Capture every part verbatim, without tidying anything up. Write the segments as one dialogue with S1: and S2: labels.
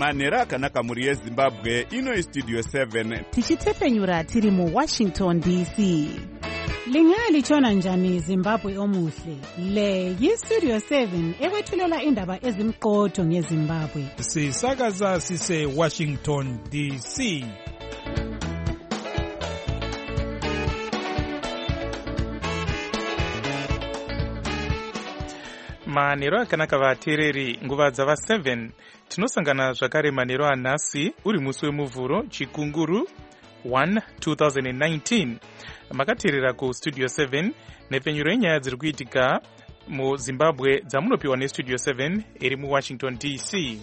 S1: manhero akanaka mhuri yezimbabwe. Ino istudio seven
S2: tichitefenyura tiri muwashington D C. Lingalitshona njani Zimbabwe omuhle? Le yistudio seven ekwethulela indaba ezimqotho ngeZimbabwe.
S3: Sisakaza sise Washington D C. Manhero akanaka vateereri, nguva dzava seven tinosangana zvakare manhero anhasi uri musi wemuvhuro chikunguru one two thousand nineteen. Makateerera ku studio seven nepfenyuro yenyaya dziri kuitika muZimbabwe dzamunopiwa nestudio seven iri muWashington D C.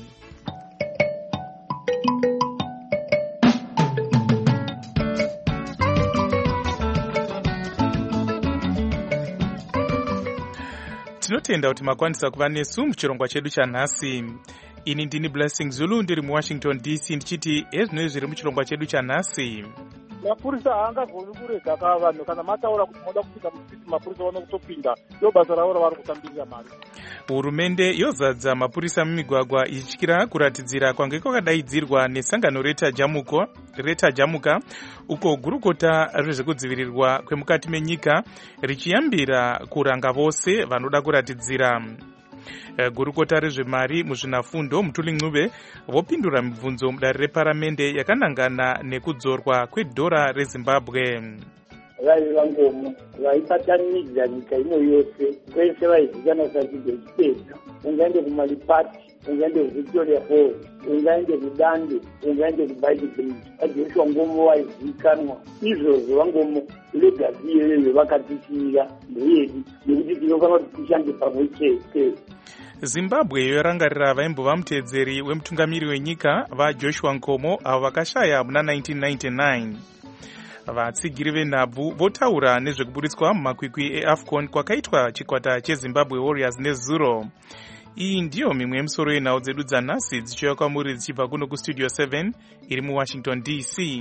S3: Tinotenda kuti makwanisa kuva nesu muchirongwa chedu chanhasi. Ini ndini Blessing Zulu ndiri muWashington D C ndichiti ezvinoi zviri muchirongwa chedu chanhasi.
S4: Mapurisa haangagoni kurega ka vanhu kana mataura kuti moda kupinda musiti mapurisa vano kutopinda. Ndo basa ravo ravari kutambirira mari.
S3: Hurumende yozadza mapurisa mumigwagwa ichityira kuratidzira kwange kwakadaidzirwa nesangano reta jamuko reta jamuka uko gurukota rezvekudzivirirwa kwemukati menyika richiyambira kuranga vose vanoda kuratidzira. Gurukota rezvemari muzvinafundo Mutuli Ncube vopindura mibvunzo mudare reparamende yakanangana nekudzorwa kwedhora reZimbabwe.
S5: Vai vangomo vaipatanidza nyika ino yose kwese vaizikanwa sachidhechipedza, ungaende kumalipati, ungaende kuVictoria Falls, ungaende kudande, ungaende kuBaiti Bridge. Ajoshua Ngomo vaizikanwa izvozvo. Vangomo legacy iyoyo vakatishira ndeyedu nekuti tinofanira kuti tishande pamwe chete.
S3: Zimbabwe yorangarira vaimbova muteedzeri wemutungamiri wenyika vaJoshua Nkomo avo vakashaya muna nineteen ninety-nine. Vatsigiri venhabvu votaura nezvekuburitswa mumakwikwi eAFCON kwakaitwa chikwata cheZimbabwe Warriors neZuro. Iyi ndiyo mimwe yemisoro yenhau dzedu dzanhasi dzichiuya kwamuri dzichibva kuno kustudio seven iri muWashington D C.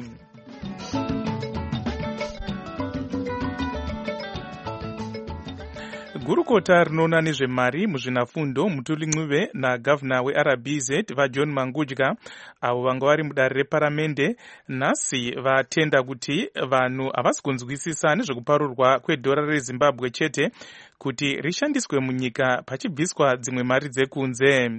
S3: Gurukota rinoona nezvemari muzvinafundo Mutuli Ncube nagavhuna weR B Z vaJohn Mangudya avo vanga vari mudare reparamende nhasi vatenda kuti vanhu havasi kunzwisisa nezvekuparurwa kwedhora reZimbabwe chete kuti rishandiswe munyika pachibviswa dzimwe mari dzekunze.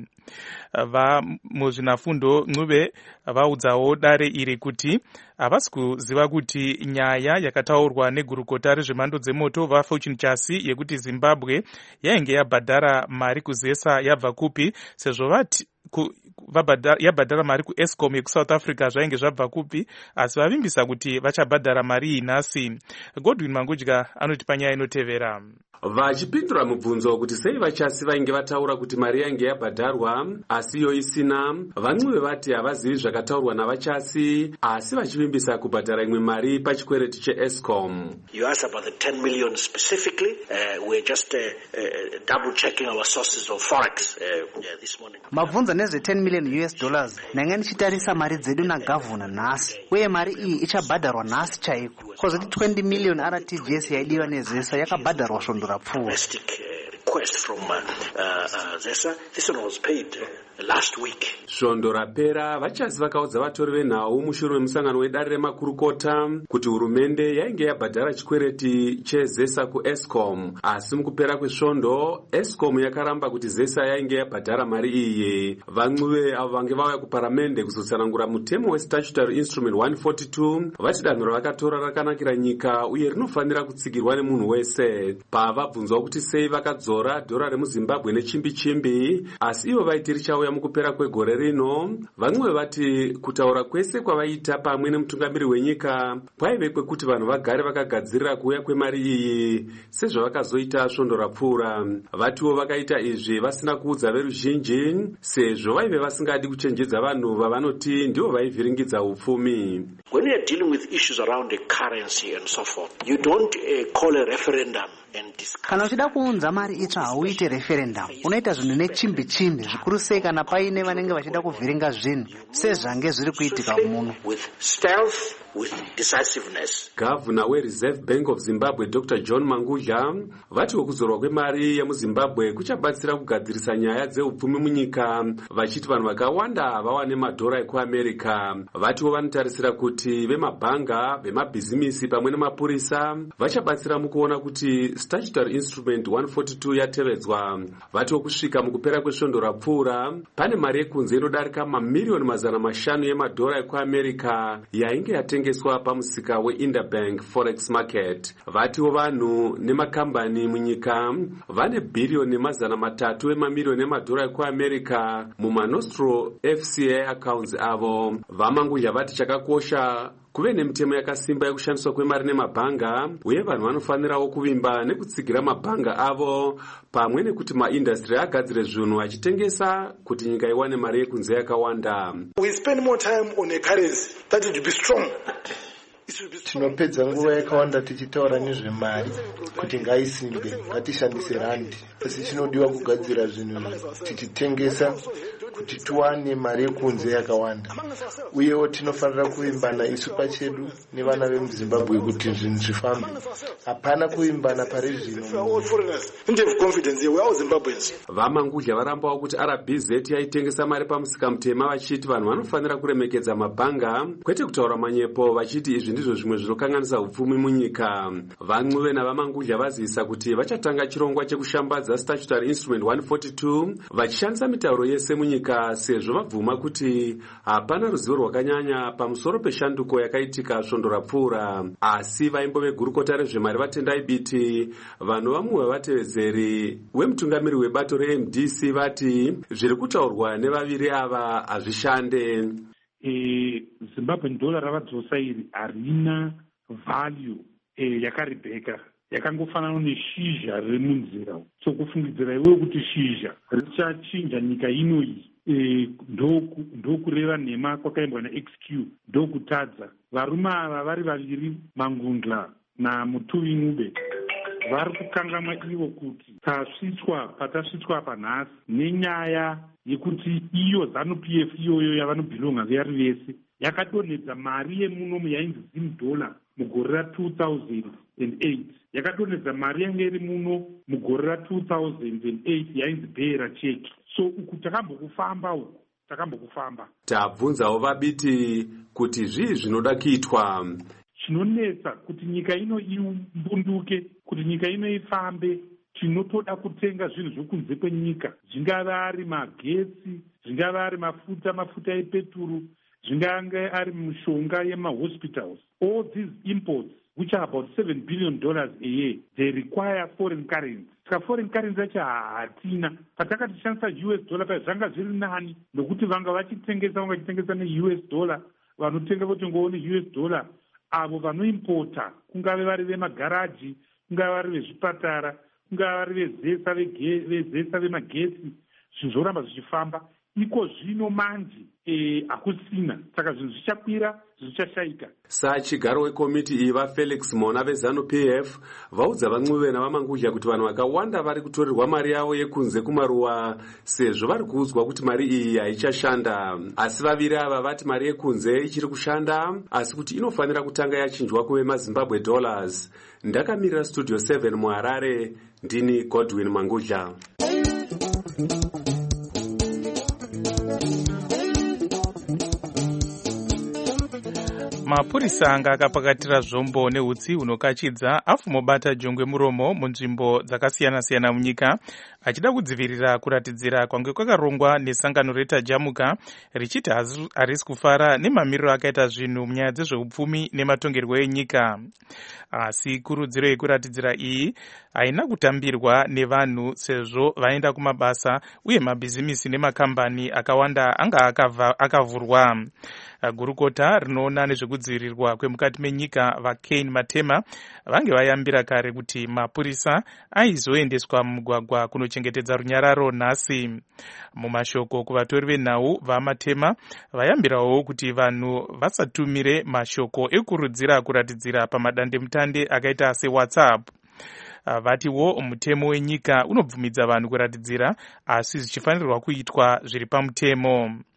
S3: Va muzvinafundo Ncube vaudzawo dare iri kuti havasi kuziva kuti nyaya yakataurwa negurukota rezvemhando dzemoto vaFortune Chasi yekuti Zimbabwe yainge yabhadhara mari kuzesa yabva kupi, sezvo vati ku, yabhadhara mari kuEscom yekuSouth Africa zvainge zvabva kupi, asi vavimbisa kuti vachabhadhara mari iyi nhasi. Godwin Mangudya anoti panyaya inotevera.
S6: Vachipindura mubvunzo kuti sei vaChasi vainge vataura kuti mari yainge yabhadharwa asi iyo isina, vaNcube vati havazivi zvakataurwa navaChasi asi vachivimbisa kubhadhara imwe mari pachikwereti cheEscom.
S7: You asked about the ten million specifically. Uh, we're just uh, uh, double checking our sources of forex uh, uh, this morning.
S8: Mabvunza nezve ten million U S dollars. Nanga ndichitarisa mari dzedu nagavhuna nhasi. Uye mari iyi ichabhadharwa nhasi chaiko. Kozoti twenty million R T G S yaidiwa nezesa yakabhadharwa svondo
S7: domestic uh, request from uh, uh, Zesa. This one was paid uh, last week.
S6: Svondo rapera vaChasi vakaudza vatori venhau mushure memusangano wedare remakurukota kuti hurumende yainge yabhadhara chikwereti cheZesa kuEscom, asi mukupera kwesvondo Escom yakaramba kuti Zesa yainge yabhadhara mari iyi. VaNcube avo vange vauya kuparamende kuzotsanangura mutemo weStatutory Instrument one forty-two vati danho ravakatora rakanakira nyika uye rinofanira kutsigirwa nemunhu wese. Pavabvunzwa kuti sei vakadzora dhora remuZimbabwe nechimbi chimbi asi ivo vaiti richauya mukupera kwegore rino, vaNcube vati kutaura kwese kwavaita pamwe nemutungamiri wenyika kwaive kwekuti vanhu vagare vakagadzirira kuuya kwemari iyi sezvavakazoita svondo rapfuura. Vatiwo vakaita izvi vasina kuudza veruzhinji sezvo vaive vasingadi kuchenjedza vanhu vavanoti ndivo vaivhiringidza upfumi.
S7: When you're dealing with issues around the currency and so forth, you don't uh, call a referendum and discuss.
S8: Kana uchida kuunza mari itsva hauite referendum, unoita zvinhu nechimbi chimbi, zvikuru sei kana paine vanenge vachida kuvhiringa zvinhu sezvange zviri kuitika muno.
S7: With stealth with decisiveness.
S6: Gavana weReserve Bank of Zimbabwe Doctor John Mangudya vatiwo kuzorwa kwemari yemuZimbabwe kuchabatsira kugadzirisa nyaya dzeupfumi munyika, vachiti vanhu vakawanda vawane madhora ekuAmerica. Vatiwo vanotarisira kuti vemabhanga, vemabhizimisi pamwe nemapurisa vachabatsira mukuona kuti statutory instrument one forty-two yatevedzwa. Vatiwo kusvika mukupera kwesvondo rapfuura pane mari yekunze inodarika mamiliyoni mazana mashanu yemadhora ekuAmerica yainge yatengeswa pamusika weInterbank Forex Market. Vatiwo vanhu nemakambani munyika vane bhiriyoni nemazana matatu emamiliyoni emadhora ekuAmerica mumaNostro F C A accounts avo. Vamangudya vati chakakosha kuve nemitemo yakasimba yekushandiswa kwemari nemabhanga, uye vanhu vanofanirawo kuvimba nekutsigira mabhanga avo pamwe nekuti maindastry agadzire zvinhu achitengesa kuti nyika iwane mari yekunze yakawanda.
S9: We spend more time on a currency that would be strong.
S10: Tinopedza nguva yakawanda tichitaura nezvemari kuti ngaisimbe, ngatishandise randi, asi chinodiwa kugadzira zvinhu tichitengesa kuti tiwane mari yekunze yakawanda. Uyewo tinofanira kuvimbana isu pachedu nevana vemuZimbabwe kuti zvinhu zvifambe. Hapana kuvimbana pari zvino.
S6: Vamangudya varambawo kuti R B Z yaitengesa mari pamusika mutema, vachiti vanhu vanofanira kuremekedza mabhanga kwete kutaura manyepo, vachiti izvi ndizvo zvimwe zvinokanganisa upfumi munyika. Van'uve navamangudya vazivisa kuti vachatanga chirongwa chekushambadza statutory instrument one forty-two vachishandisa mitauro yese munyika, sezvo vabvuma kuti hapana ruzivo rwakanyanya pamusoro peshanduko yakaitika svondo rapfuura. Asi vaimbo vegurukota rezvemari vatendai biti vanhu vamwe vatevedzeri wemutungamiri webato reM D C vati zviri kutaurwa nevaviri ava hazvishande.
S11: E, Zimbabwean dollar ravadzosa iri harina value e, yakaribheka, yakangofanana neshizha riri munzira. So kufungidzira iwe kuti shizha richachinja nyika ino iyi e, ndokureva nhema kwakaimbwa naX Q, ndokutadza. Varume ava vari vaviri, Mangundla naMutuvi Ng'ube, vari kukangamwa ivo kuti tasvitswa patasvitswa panhasi nenyaya yekuti iyo ZANU-P F iyoyo yavanobhilonga vari vese yakadonhedza mari yemunomu yainzi Zim dollar mugore ra-two thousand eight, yakadonhedza mari yange iri muno mugore ra-two thousand eight yainzi Beira cheki. So uku takambokufamba uku takambokufamba.
S6: Tabvunzawo vabiti kuti zvii zvinoda kuitwa.
S11: Chinonetsa kuti nyika ino imbunduke, kuti nyika ino ifambe, tinotoda kutenga zvinhu zvokunze kwenyika, zvingava ari magetsi, zvingava ari mafuta mafuta epeturu, zvingava ari mishonga yemahospitals. All these imports, which are about seven billion dollars a year, they require foreign currency. Saka foreign currency yacho hatina. Patakatishandisa U S dollar paya zvanga zviri nani, nokuti vanga vachitengesa vanga vachitengesa ne-U S dollar, vanotenga votengawo ne-U S dollar. Avo vanoimpota, kungave vari vemagaraji, kungave vari vezvipatara, kungave vari vezesa vezesa vemagetsi, zvinhu zvoramba zvichifamba. Iko zvino manje hakusina, saka zvinhu zvichakwira, zvichashaika.
S6: Sachigaro wekomiti iyi vaFelix Mona veZANU-P F vaudza Vam'uve navamangudya kuti vanhu vakawanda vari kutorerwa mari yavo yekunze kumaruwa sezvo vari kuudzwa kuti mari iyi haichashanda. Asi vaviri ava vati mari yekunze ichiri kushanda, asi kuti inofanira kutanga yachinjwa kuve maZimbabwe dollars. Ndakamirira Studio seven muHarare, ndini Godwin Mangudya.
S3: Mapurisa anga akapakatira zvombo neutsi hunokachidza afumobata jongwe muromo munzvimbo dzakasiyana-siyana munyika, achida kudzivirira kuratidzira kwange kwakarongwa nesangano retaJamuka richiti harisi kufara nemamiriro akaita zvinhu munyaya dzezveupfumi nematongerwo enyika. Asi kurudziro yekuratidzira iyi haina kutambirwa nevanhu sezvo vaenda kumabasa uye mabhizimisi nemakambani akawanda anga akavhurwa. Gurukota rinoona nezvekudzivirirwa kwemukati menyika vaKane Matema vange vayambira kare kuti mapurisa aizoendeswa mumugwagwa kunochengetedza runyararo nhasi. Mumashoko kuvatori venhau vaMatema vayambirawo kuti vanhu vasatumire mashoko ekurudzira kuratidzira pamadandemutande akaita seWhatsApp. Vatiwo mutemo wenyika unobvumidza vanhu kuratidzira, asi zvichifanirwa kuitwa zviri pamutemo.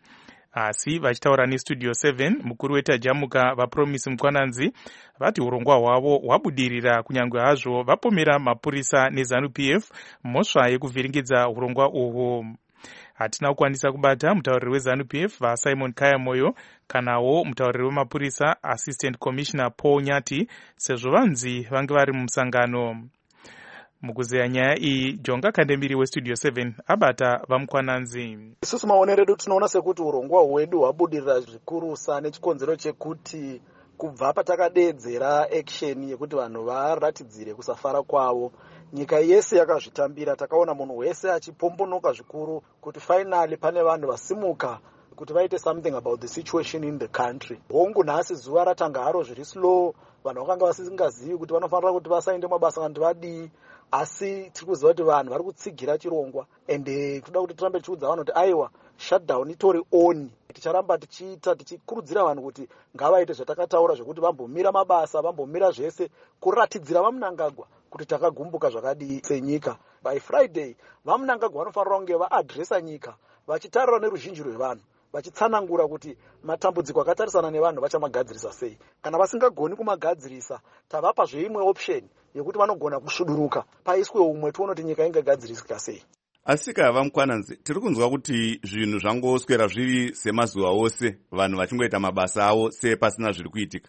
S3: Asi vachitaura nestudio seven, mukuru wetajamuka vaPromise Mukwananzi vati urongwa hwavo hwabudirira kunyange hazvo vapomera mapurisa neZANU P F mhosva yekuvhiringidza urongwa uhwo. Hatina kukwanisa kubata mutauriri weZANU P F vaSimon Kayamoyo kanawo mutauriri wemapurisa Assistant Commissioner Paul Nyati sezvo vanzi vange vari mumusangano. Mukuzeya nyaya iyi, Jonga Kandemiri westudio seven abata vaMukwananzi.
S9: Isusu maonero edu tinoona sekuti urongwa hwedu hwabudirira zvikurusa nechikonzero chekuti kubva patakadedzera action yekuti vanhu varatidzire kusafara kwavo, nyika yese yakazvitambira. Takaona munhu wese achipombonoka zvikuru kuti finally pane vanhu vasimuka kuti vaite something about the situation in the country. Hongu nhasi zuva ratanga haro zviri slow, vanhu vakanga vasingazivi kuti vanofanira kuti vasaende mabasa kandi vadii, asi tiri kuziva kuti vanhu vari kutsigira chirongwa ende toda kuti tirambe tichiudza vanhu kuti aiwa shutdown itori on. Ticharamba tichiita tichikurudzira vanhu kuti ngavaite zvatakataura zvokuti vambomira mabasa, vambomira zvese kuratidzira vaMunangagwa kuti takagumbuka zvakadii senyika. By Friday vaMunangagwa vanofanira kunge vaadresa nyika vachitarira neruzhinji rwevanhu, vachitsanangura kuti matambudziko akatarisana nevanhu vachamagadzirisa sei. Kana vasingagoni kumagadzirisa, tavapa zveimwe option yekuti vanogona kushuduruka paiswe umwe tione kuti nyika ingagadzirisika sei.
S1: Asika vaMukwananzi, tiri kunzwa kuti zvinhu zvangoswera zviri semazuva ose, vanhu vachingoita mabasa avo sepasina zviri kuitika.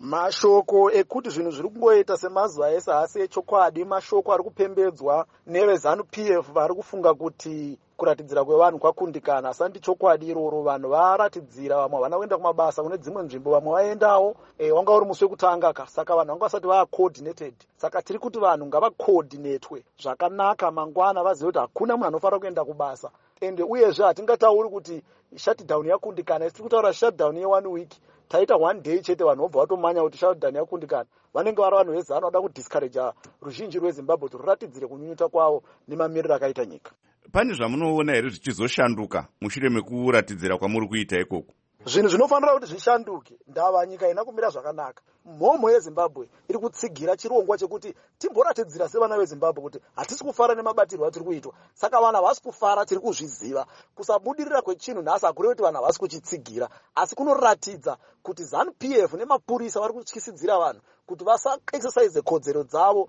S9: Mashoko ekuti zvinhu zviri kungoita semazuva ese hasi echokwadi, mashoko ari kupembedzwa neveZANU P F vari kufunga kuti kuratidzira kwevanhu kwakundikana. Asi handi chokwadi iroro, vanhu varatidzira, vamwe havana kuenda kumabasa kune dzimwe nzvimbo, vamwe vaendawo e, wanga uri musi wekutanga ka, saka vanhu vanga vasati vaa coordinated. Saka tiri kuti vanhu ngavacoordinatwe zvakanaka mangwana, vazive kuti hakuna munhu anofanira kuenda kubasa. Ende uyezve hatingatauri kuti shutdown yakundikana, tiri kutaura shutdown ye one week. Taita one day chete vanhu vobva vatomanya kuti shutdown yakundikana. Vanenge vari vanhu veZANU vada kudiscourage ruzhinji rweZimbabwe kuti ruratidzire kunyunyuta kwavo nemamiriro akaita nyika.
S1: Pane zvamunoona here zvichizoshanduka mushure mekuratidzira kwamuri kuita ikoko?
S9: Zvinhu zvinofanira kuti zvishanduke. Ndava nyika ina kumira zvakanaka. Mhomho yeZimbabwe iri kutsigira chirongwa chekuti timboratidzira sevana veZimbabwe kuti hatisi kufara nemabatirwo atiri kuitwa. Saka vanhu havasi kufara, tiri kuzviziva. Kusabudirira kwechinhu nhasi hakurevi kuti vanhu havasi kuchitsigira, asi kunoratidza kuti ZANU P F nemapurisa vari kutyisidzira vanhu kuti vasa-exercise kodzero dzavo.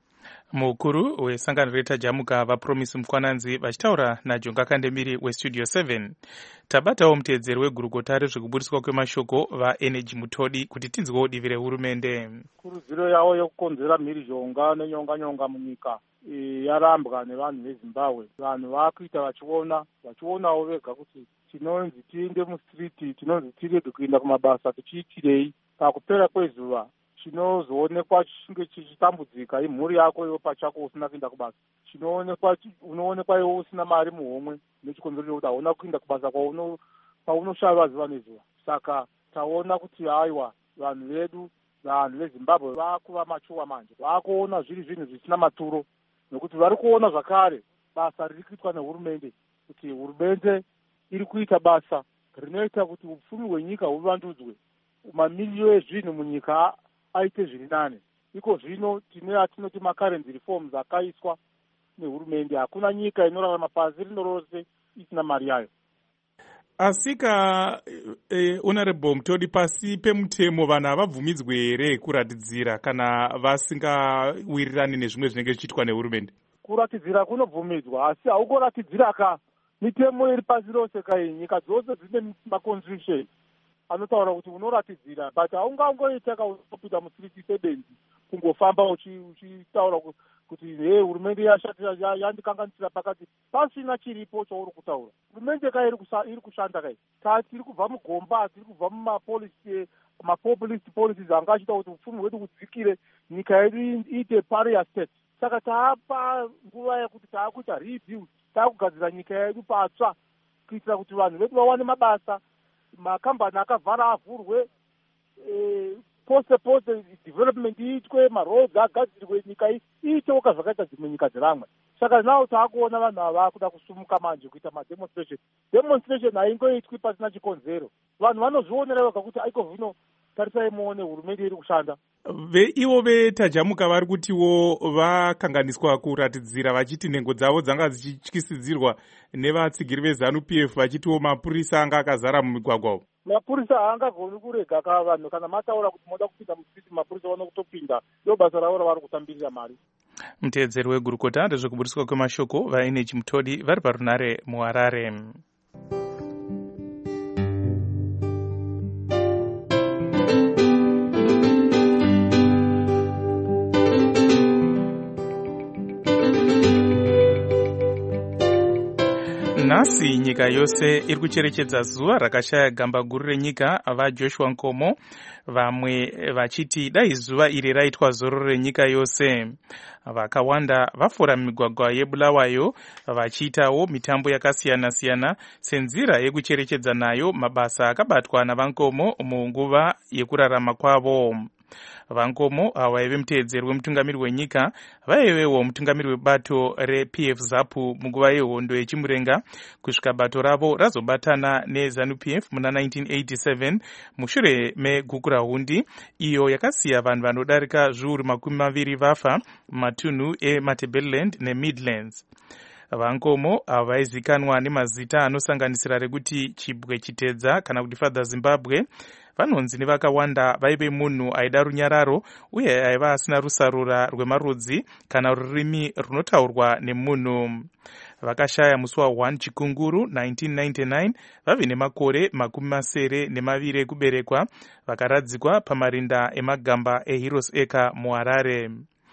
S3: Mukuru wesangano retajamuka vaPromise Mukwananzi vachitaura naJonga Kandemiri westudio seven. Tabatawo muteedzeri wegurukota rezvekuburiswa kwemashoko vaEnergy Mutodi kuti tinzwewo divi rehurumende.
S4: Kurudziro yavo yokukonzera mhirizhonga nenyonga-nyonga munyika yarambwa nevanhu veZimbabwe. Vanhu vakuita vachiona, vachionawo vega kuti tinonzi tiende mustriti, tinonzi tirege kuenda kumabasa, tichiitirei. Pakupera kwezuva chinozoonekwa chinge chichitambudzika imhuri yako iwe pachako usina kuenda kubasa. Chinoonekwa unoonekwa iwe usina mari muhomwe nechikonzero chekuti hauna kuenda kubasa kwaunoshayiwa zuva nezuva. Saka taona kuti haiwa vanhu vedu, vanhu veZimbabwe vakuva machuwa manje, vakuona zviri zvinhu zvisina maturo, nekuti vari kuona zvakare basa riri kuitwa nehurumende, kuti hurumende iri kuita basa rinoita kuti upfumi hwenyika huvandudzwe, mamiliyoni ezvinhu munyika aite zviri nane. Iko zvino tine atinoti macurrency reforms akaiswa nehurumende. Hakuna nyika inorarama pasi rino rose isina mari yayo.
S3: Asika eh, honorable Mutodi, pasi pemutemo vanhu havabvumidzwe here kuratidzira kana vasingawirirani nezvimwe zvinenge zvichiitwa nehurumende?
S4: Kuratidzira kunobvumidzwa, asi haungoratidzira ka mitemo iri pasi rose kai. Nyika dzose dzine maconstitution anotaura kuti unoratidzira, but haungangoita kaunopinda mustriti sebenzi kungofamba uchitaura kuti he hurumende yashatira yandikanganisira pakati pasina chiripo chauri kutaura. Hurumende kai iri kushanda kai. Tiri kubva mugomba, tiri kubva mumapolicy mapopulist policies anga achita kuti upfumi hwedu hudzikire, nyika yedu iite pariah state. Saka taapa nguva yekuti taakuita rebuild, taakugadzira nyika yedu patsva kuitira kuti vanhu vedu vawane mabasa, makambani akavhara avhurwe, e, pose pose development iitwe, maroads agadzirwe, nyika iitewo kazvakaita dzimwe nyika dzeramwe. Saka nawo taakuona vanhu ava vakuda kusumuka manje kuita mademonstration. Demonstration haingoitwi pasina chikonzero. Vanhu vanozvionera vega kuti aiko zvino tarisai muone hurumende iri kushanda.
S3: Ivo vetajamuka vari kutiwo vakanganiswa kuratidzira vachiti nhengo dzavo dzanga dzichityisidzirwa nevatsigiri vezanu P F vachitiwo mapurisa anga akazara mumigwagwa.
S4: Mapurisa haangagoni kurega ka vanhu kana mataura kuti moda kupinda musiti mapurisa vano kutopinda, ndo basa ravo ravari kutambirira mari.
S3: Mutedzeri wegurukota ndezvekuburiswa kwemashoko vaenechi Mutodi vari parunare muHarare. Nhasi nyika yose iri kucherechedza zuva rakashaya gamba guru renyika vaJoshua Nkomo, vamwe vachiti dai zuva iri raitwa zororo renyika yose. Vakawanda vafora migwagwa yeBulawayo vachiitawo mitambo yakasiyana siyana senzira yekucherechedza nayo mabasa akabatwa navankomo munguva yekurarama kwavo. Vankomo vaive muteedzeri wemutungamiri wenyika vaivewo mutungamiri webato reP F ZAPU munguva yehondo yechimurenga kusvika bato ravo razobatana neZANU P F muna nineteen eighty-seven mushure megukurahundi iyo yakasiya vanhu vanodarika zviuru makumi maviri vafa matunhu eMatabeleland neMidlands. Vankomo vaizikanwa nemazita anosanganisira rekuti Chibwe Chitedza kana kuti Father Zimbabwe. Vanonzi nevakawanda vaive munhu aida runyararo uye aiva asina rusarura rwemarudzi kana rurimi runotaurwa nemunhu. Vakashaya musi wa one Chikunguru nineteen ninety-nine vave nemakore makumi masere nemaviri ekuberekwa, vakaradzikwa pamarinda emagamba eHeroes Acre muHarare.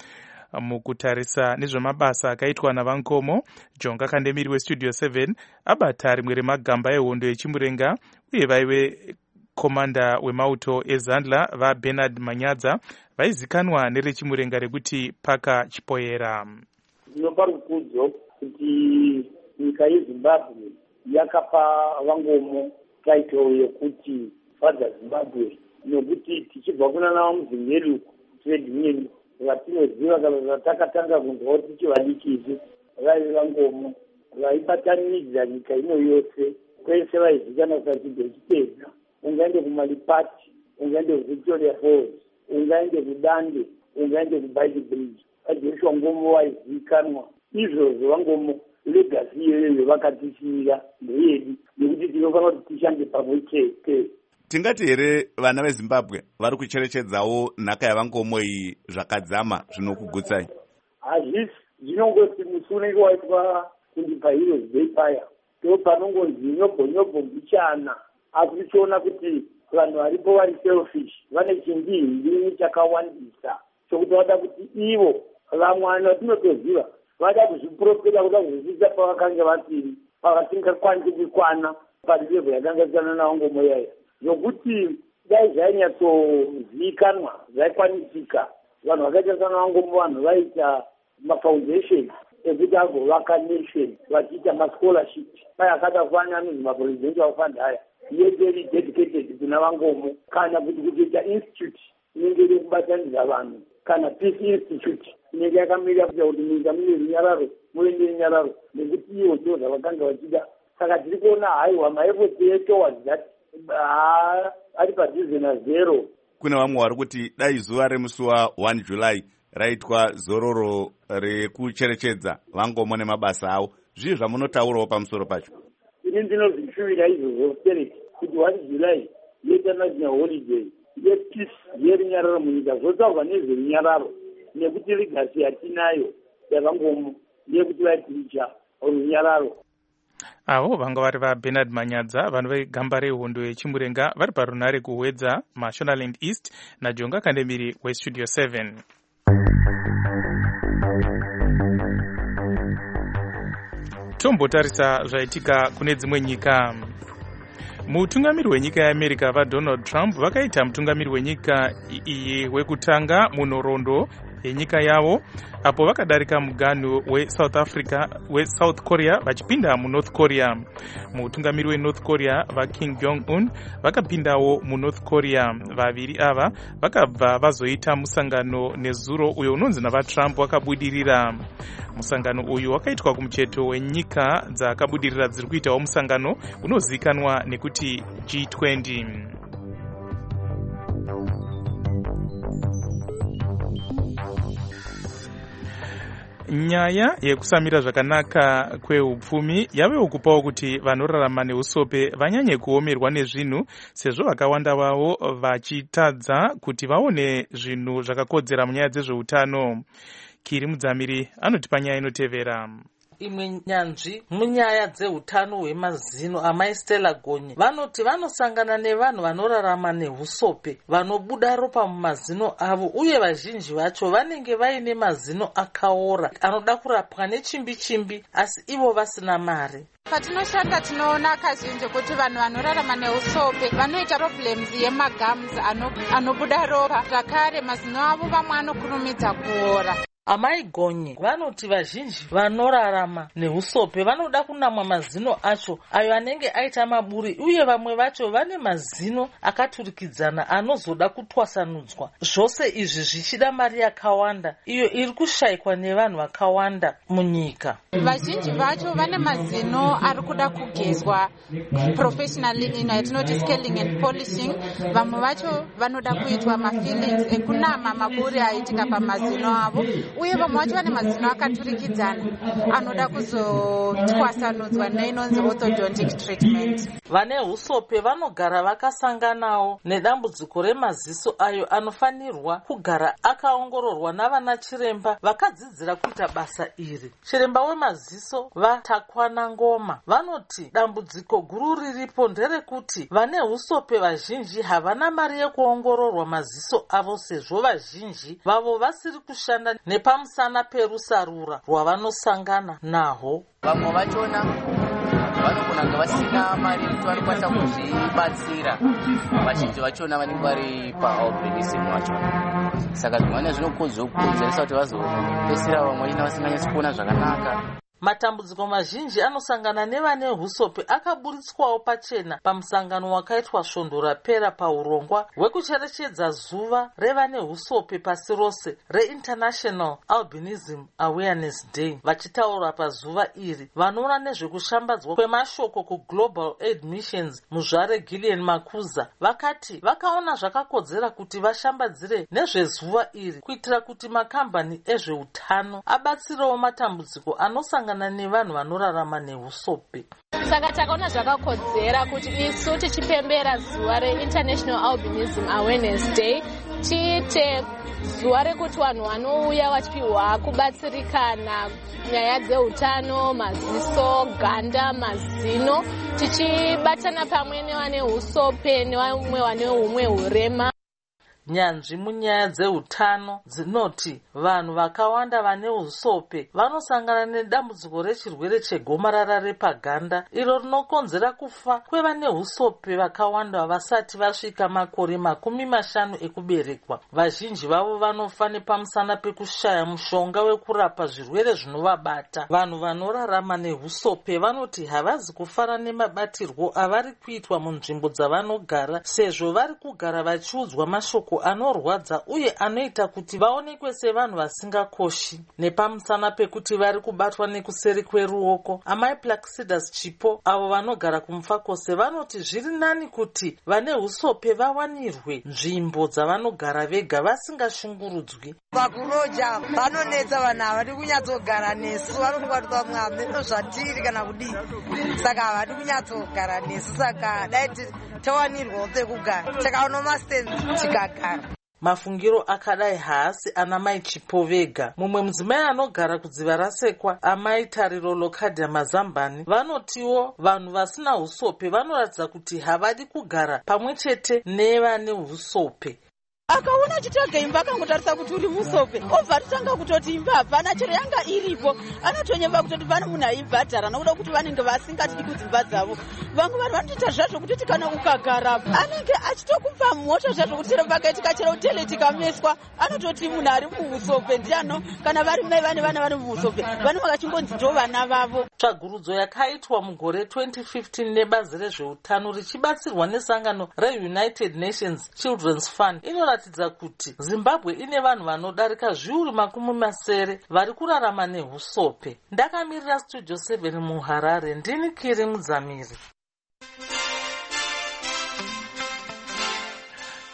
S3: Mukutarisa nezvemabasa akaitwa navankomo, Jonga Kandemiri weStudio seven abata rimwe remagamba ehondo yechimurenga uye vaive komanda wemauto eZandla vaBernard Manyadza vaizikanwa nerechimurenga rekuti Paka Chipoyera.
S5: Ndinopa rukudzo kuti nyika yeZimbabwe yakapa vangomo title yekuti Father Zimbabwe, nokuti tichibva kuna nawo muzingeri trade union vatinoziva kana vatakatanga kunzwa kuti chivadikisi vaive vangomo vaibatanidza nyika ino yose kwese vaizikanwa kuti Bechipedza, ungaende kuMalipati, ungaende kuVictoria Falls, ungaende kuDande, ungaende kuBaiti Bridge. vaJoshua Nkomo vaizikanwa izvozvo vangomo legacy iyoyo vakatisiyira ndeyedu nekuti tinofanira kuti tishande pamwe chete.
S1: Tingati here vana veZimbabwe vari kucherechedzawo nhaka yavangomo iyi zvakadzama zvinokugutsai?
S5: Hazvisi, zvinongoti musi unenge waitwa kundipa Heroes Day paya ndo panongonzi nyobho nyobho mbichana, asi tichiona kuti vanhu varipo vari selfish, vane chindihindini chakawandisa chokuti vada kuti ivo vamwana vatinotoziva vada kuzviprofita kuda kuzvisisa pavakanga vasiri pavatingakwanisi kukwana palevel yakanga isana navangomo yaya, zvokuti dai zvainyatsozivikanwa zvaikwanisika vanhu vakaita sana vangomo, vanhu vaita mafoundation ekuti agovaka nation vachiita mascholarship paya akada kufana anonzi mapresident of haya yederi dedicated kuna vangomo, kana kuti kutoita institute inenge iri kubatanidza vanhu kana peace institute inenge yakamirira kuita kuti munyika mune runyararo muende runyararo, nekuti ivo ndo zvavakanga vachida. Saka tiri kuona haiwa maefforts etowards that ari padhuze nazero.
S1: Kune vamwe vari kuti dai zuva remusi wa one July raitwa zororo rekucherechedza vangomo nemabasa avo. Zvii zvamunotaurawo pamusoro pacho?
S5: Ini ndinozvishuvira izvozvo spirit kuti one July yeInternational holiday yepeace yerunyararo munyika, zvotaurwa nezverunyararo nekuti legacy yatinayo yavangomo ndeyekuti vaiticha runyararo.
S3: Avo vanga vari vaBernard Manyadza, vanhu vegamba rehondo yechimurenga vari parunare kuhwedza Mashonaland East, naJonga Kandemiri weStudio seven. Tombotarisa zvaitika kune dzimwe nyika. Mutungamiri wenyika yeAmerica vaDonald Trump vakaita mutungamiri wenyika iyi wekutanga munhoroondo yenyika yavo apo vakadarika muganhu weSouth Africa weSouth Korea vachipinda muNorth Korea. Mutungamiri weNorth Korea vaKim Jong Un vakapindawo muNorth Korea. Vaviri ava vakabva vazoita musangano nezuro uyo unonzi navaTrump wakabudirira. Musangano uyu wakaitwa kumucheto wenyika dzakabudirira dziri kuitawo musangano unozikanwa nekuti G twenty. Nyaya yekusamira zvakanaka kweupfumi yavewo kupawo kuti vanorarama neusope vanyanye kuomerwa nezvinhu, sezvo vakawanda vavo vachitadza kuti vaone zvinhu zvakakodzera munyaya dzezveutano. Kiri Mudzamiri anotipa nyaya inotevera.
S12: Imwe nyanzvi munyaya dzeutano hwemazino amai Stella Gonye vanoti vanosangana nevanhu vanorarama neusope vanobuda ropa mumazino avo, uye vazhinji vacho vanenge vaine mazino akaora anoda kurapwa nechimbi chimbi, asi ivo vasina mari.
S13: Patinoshanda tinoona kazhinji kuti vanhu vanorarama neusope vanoita problems yemagums anobuda ropa, zvakare mazino avo vamwe anokurumidza kuora.
S12: Amai Gonye vanoti vazhinji vanorarama neusope vanoda kunamwa mazino acho ayo anenge aita maburi, uye vamwe vacho vane mazino akaturikidzana anozoda kutwasanudzwa. Zvose izvi zvichida mari yakawanda iyo iri kushayikwa nevanhu vakawanda munyika.
S13: Vazhinji vacho vane mazino ari kuda kugezwa professionally ino yatinoti scaling and polishing. Vamwe vacho vanoda kuitwa mafillings ekunama maburi aitika pamazino avo, uye vamwe vacho vane mazino akaturikidzana anoda kuzotwasanudzwa neinonzi orthodontic treatment.
S12: Vane usope vanogara vakasanganawo nedambudziko remaziso ayo anofanirwa kugara akaongororwa navana chiremba vakadzidzira kuita basa iri. Chiremba wemaziso vatakwana Ngoma vanoti dambudziko guru riripo nderekuti vane usope vazhinji havana mari yekuongororwa maziso avo, sezvo vazhinji vavo vasiri kushanda nepamusana perusarura rwavanosangana nahwo.
S14: Vamwe vachona vanogona kunge vasina mari yekuti vanokwanisa kuzvibatsira. Vazhinji vachona vanenge vari paalbinism vachona, saka zvimwe zvinokonzeresa kuti vazopedzisira vamwe vachina vasinganyatsi kuona zvakanaka.
S12: Matambudziko mazhinji anosangana nevane usope akaburitswawo pachena pamusangano wakaitwa svondo rapera paurongwa hwekucherechedza zuva revane usope pasi rose reInternational Albinism Awareness Day. Vachitaura pazuva iri, vanoona nezvekushambadzwa kwemashoko kuGlobal Aid Missions muzvare Gillian Makuza vakati vakaona zvakakodzera kuti vashambadzire nezvezuva iri kuitira kuti makambani ezveutano abatsirewo matambudziko anosangana nevanhu vanorarama neusope.
S15: Saka takaona zvakakodzera kuti isu tichipembera zuva reInternational Albinism Awareness Day tiite zuva rekuti vanhu vanouya vachipiwa kubatsirikana nyaya dzeutano, maziso, ganda, mazino, tichibatana pamwe nevane usope nevamwe vane humwe hurema.
S12: Nyanzvi munyaya dzeutano dzinoti vanhu vakawanda vane usope vanosangana nedambudziko rechirwere chegomarara repaganda, iro rinokonzera kufa kwevane usope vakawanda vasati vasvika makore makumi mashanu ekuberekwa. Vazhinji vavo vanofa nepamusana pekushaya mushonga wekurapa zvirwere zvinovabata. Vanhu vanorarama neusope vanoti havazi kufara nemabatirwo avari kuitwa munzvimbo dzavanogara, sezvo vari kugara vachiudzwa mashoko anorwadza uye anoita kuti vaonekwe sevanhu vasingakoshi. Nepamusana pekuti vari kubatwa nekuseri kweruoko, amai Plaxidas Chipo avo vanogara kumufakose vanoti zviri nani kuti vane usope vawanirwe nzvimbo dzavanogara vega vasingashungurudzwi.
S16: Vakuroja vanonetsa vanhu havadi kunyatsogara nesu, vanofunga kuti vamwe hameno zvatiri kana kudii, saka havadi kunyatsogara nesu, saka dai tawanirwawo pekugara takaona mastenzi tikagara.
S12: Mafungiro akadai haasi ana mai Chipo vega. Mumwe mudzimai anogara kudziva rasekwa amai Tariro Lokadya Mazambani vanotiwo vanhu vasina usope vanoratidza kuti havadi kugara pamwe chete nevane usope.
S17: Akaona chitoga imba akangotarisa kuti uri musope, obva atotanga kutoti imba hapana chero yanga iripo, anotonyemba kutoti pane munhu aibhadhara nokuda kuti vanenge vasingatidi kudzimba dzavo. Vamwe vanhu vanotoita zvazvo kuti kana ukagara anenge achitokupa moto zvazvo kuti chero pakaitika chero utele tikameswa anototi munhu ari muusope ndiano, kana vari mai vane vana vari muusope vanenge vachimbonzi ndo vana vavo.
S12: Tsvagurudzo yakaitwa mugore twenty fifteen nebazi rezveutano richibatsirwa nesangano reUnited Nations Children's Fund inoratidza kuti Zimbabwe ine vanhu vanodarika zviuru makumi masere vari kurarama neusope. Ndakamirira Studio seven muHarare, ndini Kiri Mudzamiri.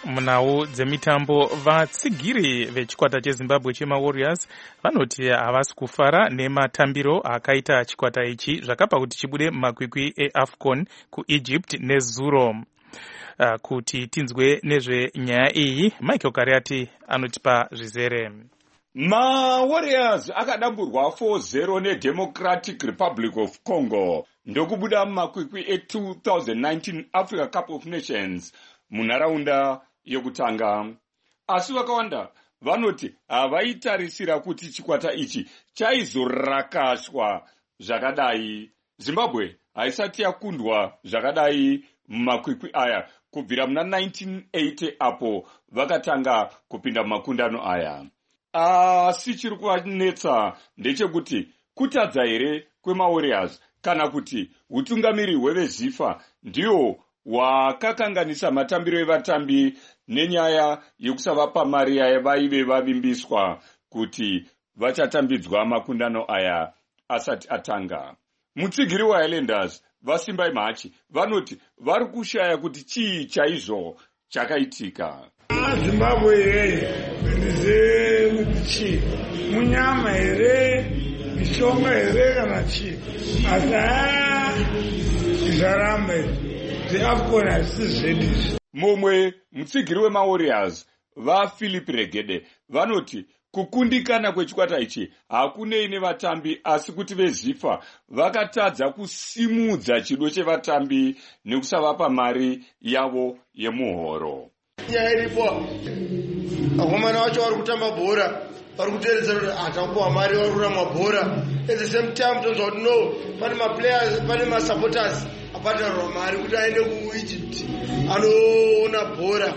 S3: Munau dzemitambo vatsigiri vechikwata cheZimbabwe chemaWarriors vanoti havasi kufara nematambiro akaita chikwata ichi zvakapa kuti chibude mumakwikwi eAFCON kuEgypt nezuro. Uh, kuti tinzwe nezvenyaya iyi Michael Kariati anotipa zvizere.
S18: MaWarriors akadamburwa four zero neDemocratic Republic of Congo ndokubuda mumakwikwi e twenty nineteen Africa Cup of Nations munharaunda yekutanga. Asi vakawanda vanoti havaitarisira kuti chikwata ichi chaizorakashwa zvakadai. Zimbabwe haisati yakundwa zvakadai mumakwikwi aya kubvira muna nineteen eighty apo vakatanga kupinda mumakundano aya. Asi chiri kuvanetsa ndechekuti kutadza here kwemaWarriors kana kuti utungamiri hweveZIFA ndiyo wakakanganisa matambiro evatambi nenyaya yekusavapa mari yavaive vavimbiswa kuti vachatambidzwa makundano aya asati atanga. Mutsigiri waHighlanders vaSimbai Machi vanoti vari kushaya kuti chii chaizvo chakaitika.
S19: Zimbabwe here ndize kuti chii munyama here mishonga here kana chii asi zvaramba zveAFCON hazisi zvedu.
S18: Mumwe mutsigiri wemaWarriors vaPhilip Regede vanoti kukundikana kwechikwata ichi hakunei nevatambi asi kuti veZIFA vakatadza kusimudza chido chevatambi nekusavapa mari yavo yemuhoro.
S10: Nyaya iripo vakomana vacho vari kutamba bhora vari kuteeredzera kuti atakupiwa mari vari kuramba bhora. At the same time tonzwa kuti no pane maplayers pane masupporters abhadharwa mari kuti aende kuEgypt anoona bhora.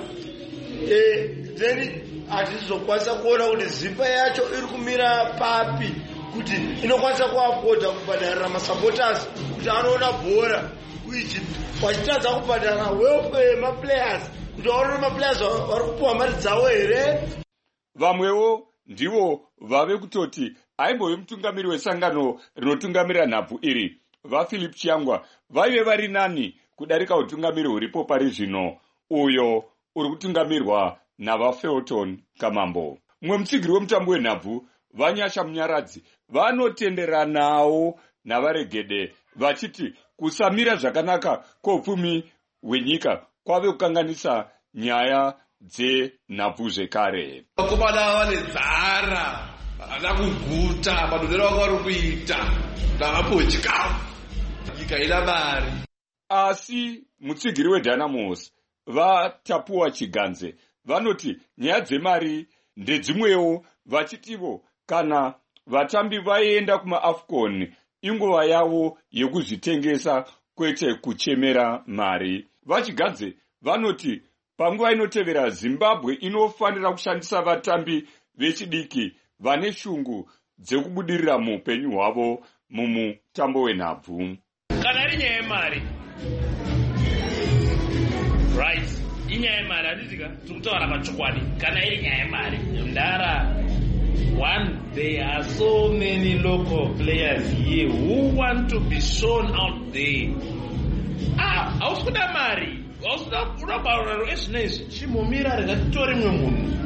S10: Then hatizokwanisa kuona kuti ZIFA yacho iri kumira papi kuti inokwanisa kuafodha kubhadharira masupporters kuti anoona bhora kuEgypt vachitadza kubhadhara welfare yemaplayers kuti vaone maplayers vari kupiwa mari dzavo here.
S18: Vamwewo ndivo vave kutoti aimbove mutungamiri wesangano rinotungamira nhabvu iri vaPhilip Chiangwa vaive vari nani kudarika utungamiri huripo pari zvino uyo uri kutungamirwa navaFelton Kamambo. Mumwe mutsigiri wemutambo wenhabvu vaNyasha Munyaradzi vanotenderanawo navaRegede vachiti kusamira zvakanaka kweupfumi hwenyika kwave kukanganisa nyaya dzenhabvu zvekare.
S20: Vakomana vane dzara havana kuguta madonero vako vari kuita ndavapo chikafu nyika ina mari.
S18: Asi mutsigiri weDynamos vaTapuwa Chiganze vanoti nyaya dzemari ndedzimwewo vachitivo kana vatambi vaienda kumaAFCON inguva yavo yekuzvitengesa kwete kuchemera mari. VaChiganze vanoti panguva inotevera Zimbabwe inofanira kushandisa vatambi vechidiki vane shungu dzekubudirira muupenyu hwavo mumutambo wenhabvu.
S21: Kana iri nyaya yemari right inyaya yemari hatitika tikutaura pachokwadi kana iri nyaya yemari ndara one there are so many local players here who want to be shown out there. Ah, hausi kuda mari hausi kuda bararo ezvinezvi chimomira rikatitori mwe munhu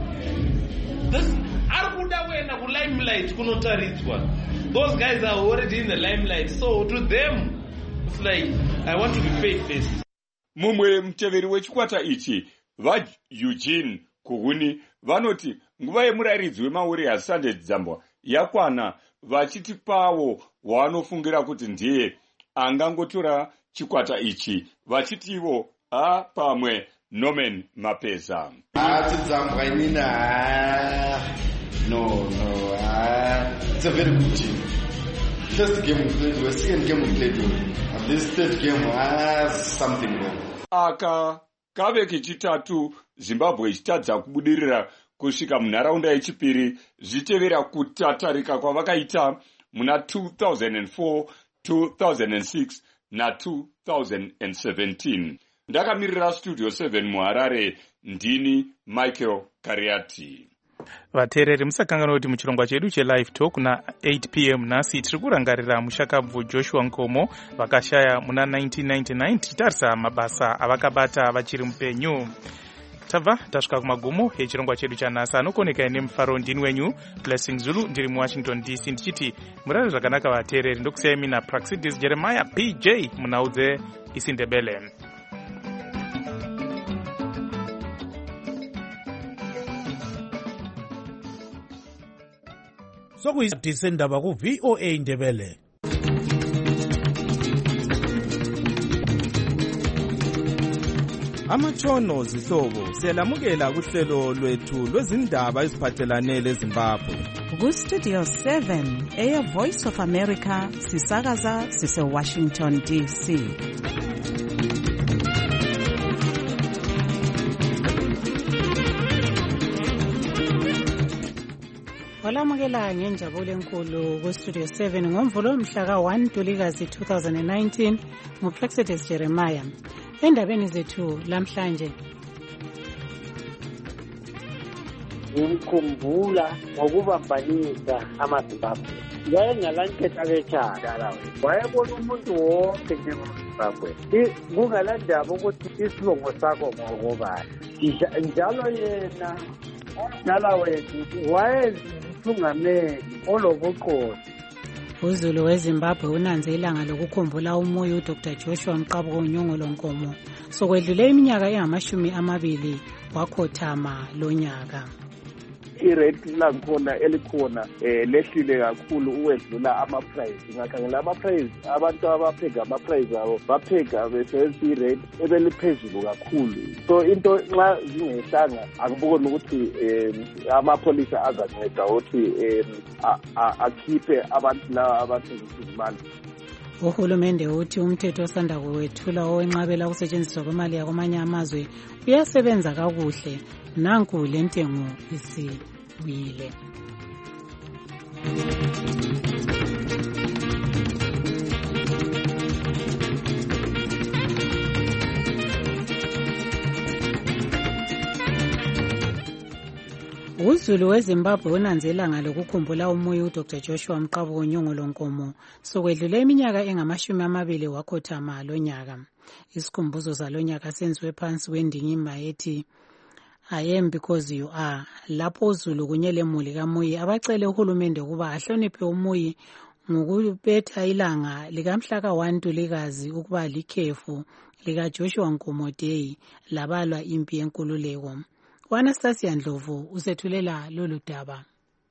S21: ari kuda kuenda kulimelight kunotaridzwa. Those guys are already in the limelight, so to them it's like I want to be paid first.
S18: Mumwe muteveri wechikwata ichi vaEugene Kuhuni vanoti nguva yemurayiridzi wemaWarriors Sunday Dzambwa yakwana vachiti pavo wanofungira kuti ndiye angangotora chikwata ichi vachitivo a pamwe Norman Mapeza.
S20: Ati Dzambwa inina no no ah it's a very good team. First game we played well, second game we played well, and this third game has something wrong.
S18: Aka kave kechitatu Zimbabwe ichitadza kubudirira kusvika munharaunda yechipiri zvitevera kutatarika kwavakaita muna two thousand four, two thousand six na two thousand seventeen. Ndakamirira Studio seven muHarare, ndini Michael Kariati.
S3: Vateereri musakanganwa kuti muchirongwa chedu chelive talk na eight p m nhasi tiri kurangarira mushakabvu Joshua Nkomo vakashaya muna nineteen ninety-nine tichitarisa mabasa avakabata vachiri mupenyu. tabva tasvika kumagumo echirongwa chedu chanhasi. Anokoneka ine mufaro ndini wenyu Blessing Zulu ndiri muwashington D C ndichiti murare zvakanaka vateereri. Ndokusiyai mina Praxidis Jeremiah P J munhau dzeIsindebele.
S2: sokuyisindise indaba ku V O A Indebele.
S22: Amatshono zihlobo siyalamukela kuhlelo lwethu lwezindaba eziphathelane leZimbabwe.
S23: Ku Studio seven eya Voice of America sisakaza sise Washington D C. Walamukela ngenjabulo enkulu ku Studio seven ngomvulo mhla ka one Ntulikazi two thousand nineteen nguPlaxides Jeremiah. Endabeni zethu lamhlanje
S5: ngikhumbula ngokubambanisa amaZimbabwe. Wayengalanketaketshana lawe, wayebona umuntu wonke njengoZimbabwe. Kungalandaba ukuthi isibongo sakho ngokobani. Njalo yena omdala wethu wayezithungameli olobuqotho.
S23: uZulu weZimbabwe unanze ilanga lokukhumbula umoya uDr Joshua Mqabuko Nyongolo Nkomo. Sokwedlule iminyaka engamashumi amabili wakhothama lonyaka.
S24: irate lakhona elikhona eh lehlile kakhulu uwedlula ama prize. Ngakhangela ama prize abantu abapheka ama prize abo bapheka besebenzisa irate ebeliphezulu kakhulu. So into nxa zingehlanga akubona ukuthi amapolisa azanceda ukuthi akhiphe abantu laba abathengisa imali.
S23: Uhulumende uthi umthetho osanda kuwethula owenqabela ukusetshenziswa kwemali yakwamanye amazwe uyasebenza kakuhle. Nanku lentengo isibuyile. uZulu weZimbabwe unanzela ngalokukhumbula umoya uDr Joshua Mqabuko Nyongolo Nkomo. Sokwedlule iminyaka engamashumi amabili wakhothama lonyaka. Isikhumbuzo salonyaka senziwe phansi wendingimba ethi I am because you are. Lapho uZulu kunye lemuli kaMuyi abacele uhulumende ukuba ahloniphe uMuyi ngokubetha ilanga likamhla ka one Ntulikazi ukuba likhefu lika Joshua Nkomo Day labalwa impi yenkululeko. Anastasia Ndlovu usethulela lolu daba.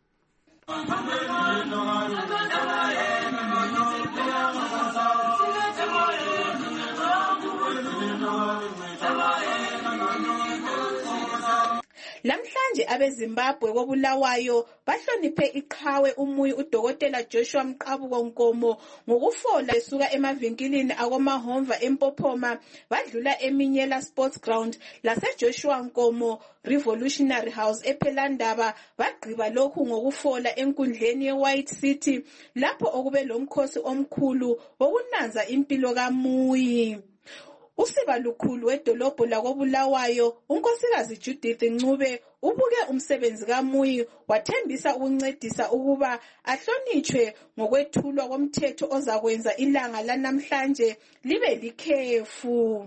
S25: Lamhlanje abeZimbabwe kobulawayo bahloniphe iqhawe umuyi uDokotela Joshua Mqabuko Nkomo ngokufola esuka emavinkilini akomahomva eMpophoma badlula eMinyela Sports Ground lase Joshua Nkomo Revolutionary House ePhelandaba bagqiba lokhu ngokufola enkundleni yeWhite City lapho okube lomkhosi omkhulu wokunanza impilo kaMuyi. Usiba lukhulu wedolobho lakobulawayo unkosikazi Judith Ncube ubuke umsebenzi kaMuyi wathembisa ukuncedisa ukuba ahlonitshwe ngokwethulwa komthetho ozakwenza ilanga lanamhlanje libe likhefu.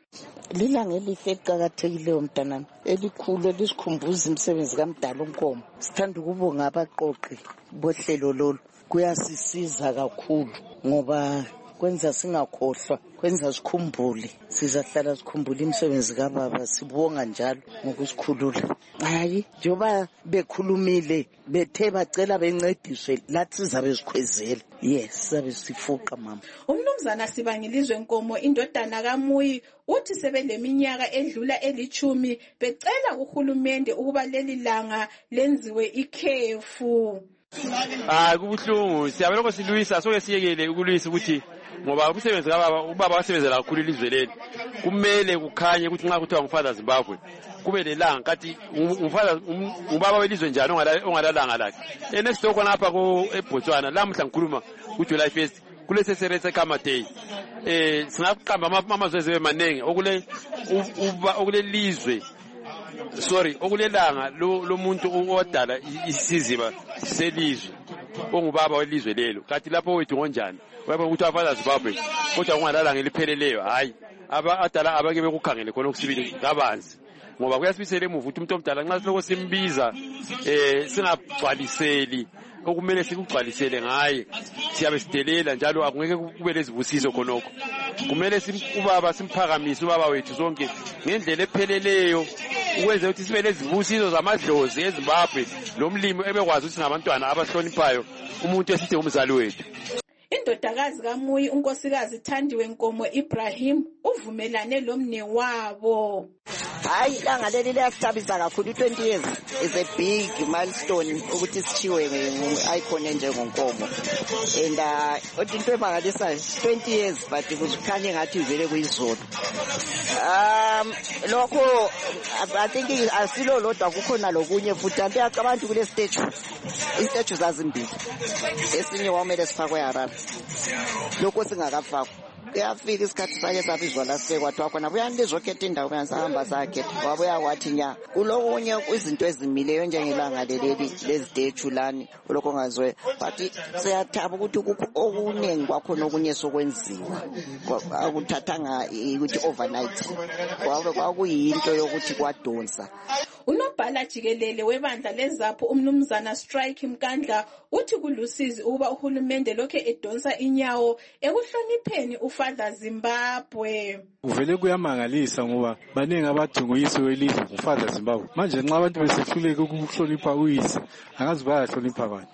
S26: Lilanga elihle eliqakathekileyo mntanami elikhulu elisikhumbuza umsebenzi kaMdala uNkomo. Sithanda ukubonga abaqoqi bohlelo lolu, kuyasisiza kakhulu ngoba kwenza singakhohlwa, kwenza sikhumbule, sizahlala sikhumbula imisebenzi kababa, sibonga njalo ngokusikhulula. Hayi, njoba bekhulumile bethe bacela bencediswe lathi sizabe sikhwezela. Yes, sizabe sifuqa mama.
S25: Umnumzana Sibangilizwe Nkomo indodana kaMuyi uthi sebeleminyaka edlula elichumi becela uhulumende ukuba leli langa lenziwe ikhefu.
S27: Ah, kubuhlungu siyabeloko silwisa soke siyekele ukulwisa ukuthi ngoba umsebenzi kababa ubaba wasebenzela kakhulu ilizwe leli. Kumele kukhanye ukuthi nxa kuthiwa nguFather Zimbabwe kube lelanga kathi umfather ubaba welizwe njani ongalalanga lakhe. Next khona lapha ko eBotswana lamhla ngikhuluma ku July first kule seseretse Kama Day. Eh singaqamba amazwe emanengi okule okule lizwe sorry okulelanga lo muntu odala isiziba selizwe ongubaba welizwe lelo kathi lapho wethu ngonjani baba ukuthi aFather Zimbabwe kodwa ungalala ngelipheleleyo hayi aba adala abake bekukhangele khona okusibili kabanzi ngoba kuyasibisela emuva ukuthi umuntu omdala nxa siloko simbiza eh singagcwaliseli okumele sikugcwalisele ngaye siyabe sidelela njalo akungeke kube lezibusiso khonokho. Kumele ubaba simphakamise ubaba wethu sonke ngendlela epheleleyo ukwenza ukuthi sibe lezibusiso zamadlozi eZimbabwe lomlimi ebekwazi ukuthi nabantwana abahloniphayo umuntu esithe umzali wethu.
S25: Indodakazi kaMuyi unkosikazi Thandiwe Nkomo Ibrahim uvumelane lomnewabo.
S26: Hayi ilanga leli liyasithabisa kakhulu. twenty years is a big milestone ukuthi sithiwe nge-icon enjengonkomo. And uh, into emangalisayo twenty years but kukhanye ngathi vele kuyizolo. Um lokho I think asilo lodwa kukhona lokunye futhi anti abantu kule statue. I-statue zazimbili. Esinye wamele sifakwe eHarare. Lokho singakafakwa. Kuyafika isikhathi sakhe sabizwa la sekwathiwa khona buyanizokhetha indawo kuyasahamba sakhetha wabuya wathi nya kulokunye izinto ezimileyo njengelanga leli lezidechu lani lokho ngazwe but siyathaba ukuthi okuningi kwakhona okunye sokwenziwa akuthathanga ukuthi overnight kwabe kwakuyinto yokuthi kwadonsa.
S25: Unobhala jikelele webandla leZAPHU umnumzana Strike Mkandla uthi kulusizi ukuba uhulumende lokho edonsa inyawo ekuhlonipheni uFather Zimbabwe.
S1: Uvele kuyamangalisa ngoba baningi abadunguyise welizwe uFather Zimbabwe. Manje nxa abantu besehluleke ukuhlonipha uyise angazi bayahlonipha abantu.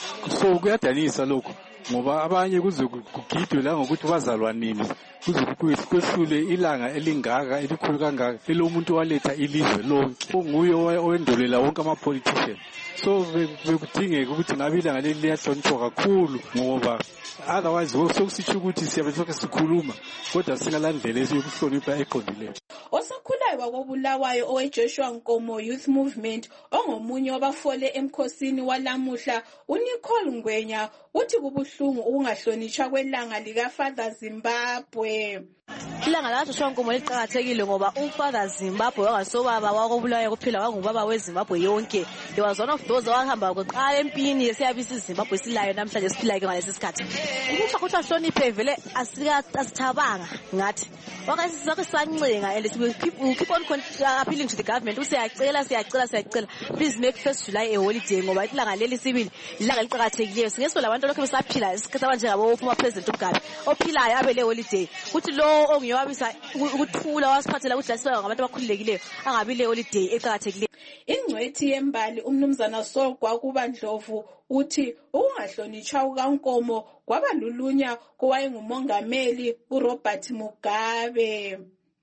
S1: So kuyadanisa lokho ngoba abanye kuze kugidwe la ngokuthi bazalwa nini kuze kwehlule ilanga elingaka elikhulu kangaka elomuntu waletha ilizwe lonke unguye owendolela wonke ama politician. So bekudingeka ukuthi ngabe ilanga leli liyahlonishwa kakhulu ngoba otherwise sokusitsho ukuthi siyabe sonke sikhuluma kodwa singalandlela esiyokuhlonipha eqondileyo.
S25: Osakhulayo wakobulawayo oweJoshua Nkomo Youth Movement ongomunye wabafole emkhosini walamuhla uNicole Ngwenya uthi kubuhlungu ukungahlonishwa kwelanga lika Father Zimbabwe.
S4: Ilanga la Joshua Nkomo liqhakathekile ngoba uFather Zimbabwe wangasobaba wakobulawayo kuphela wangubaba weZimbabwe yonke. He was one of those wahamba kuqala empini yesiyabisi Zimbabwe silayo namhlanje siphila ngalesi sikhathi. Ukuthi ukuthi ahloniphe vele asithabanga ngathi wakasizake sancenga and we keep, we keep on appealing to the government usiyacela siyacela siyacela please make first July a holiday ngoba ilanga leli sibili ilanga liqhakathekileyo singeso labantu lokho besaphila isikhathi abanje ngabo former president uMgabe ophilayo abele holiday ukuthi lo ongiyowabisa ukuthula wasiphathela ukudlaliswa ngabantu abakhululekileyo angabi le holiday eqhakathekileyo.
S25: Ingcwethi yembali umnumzana Saul Gwakubandlovu uthi ukungahlonishwa kukaNkomo kwabalulunya kowayengumongameli uRobert Mugabe.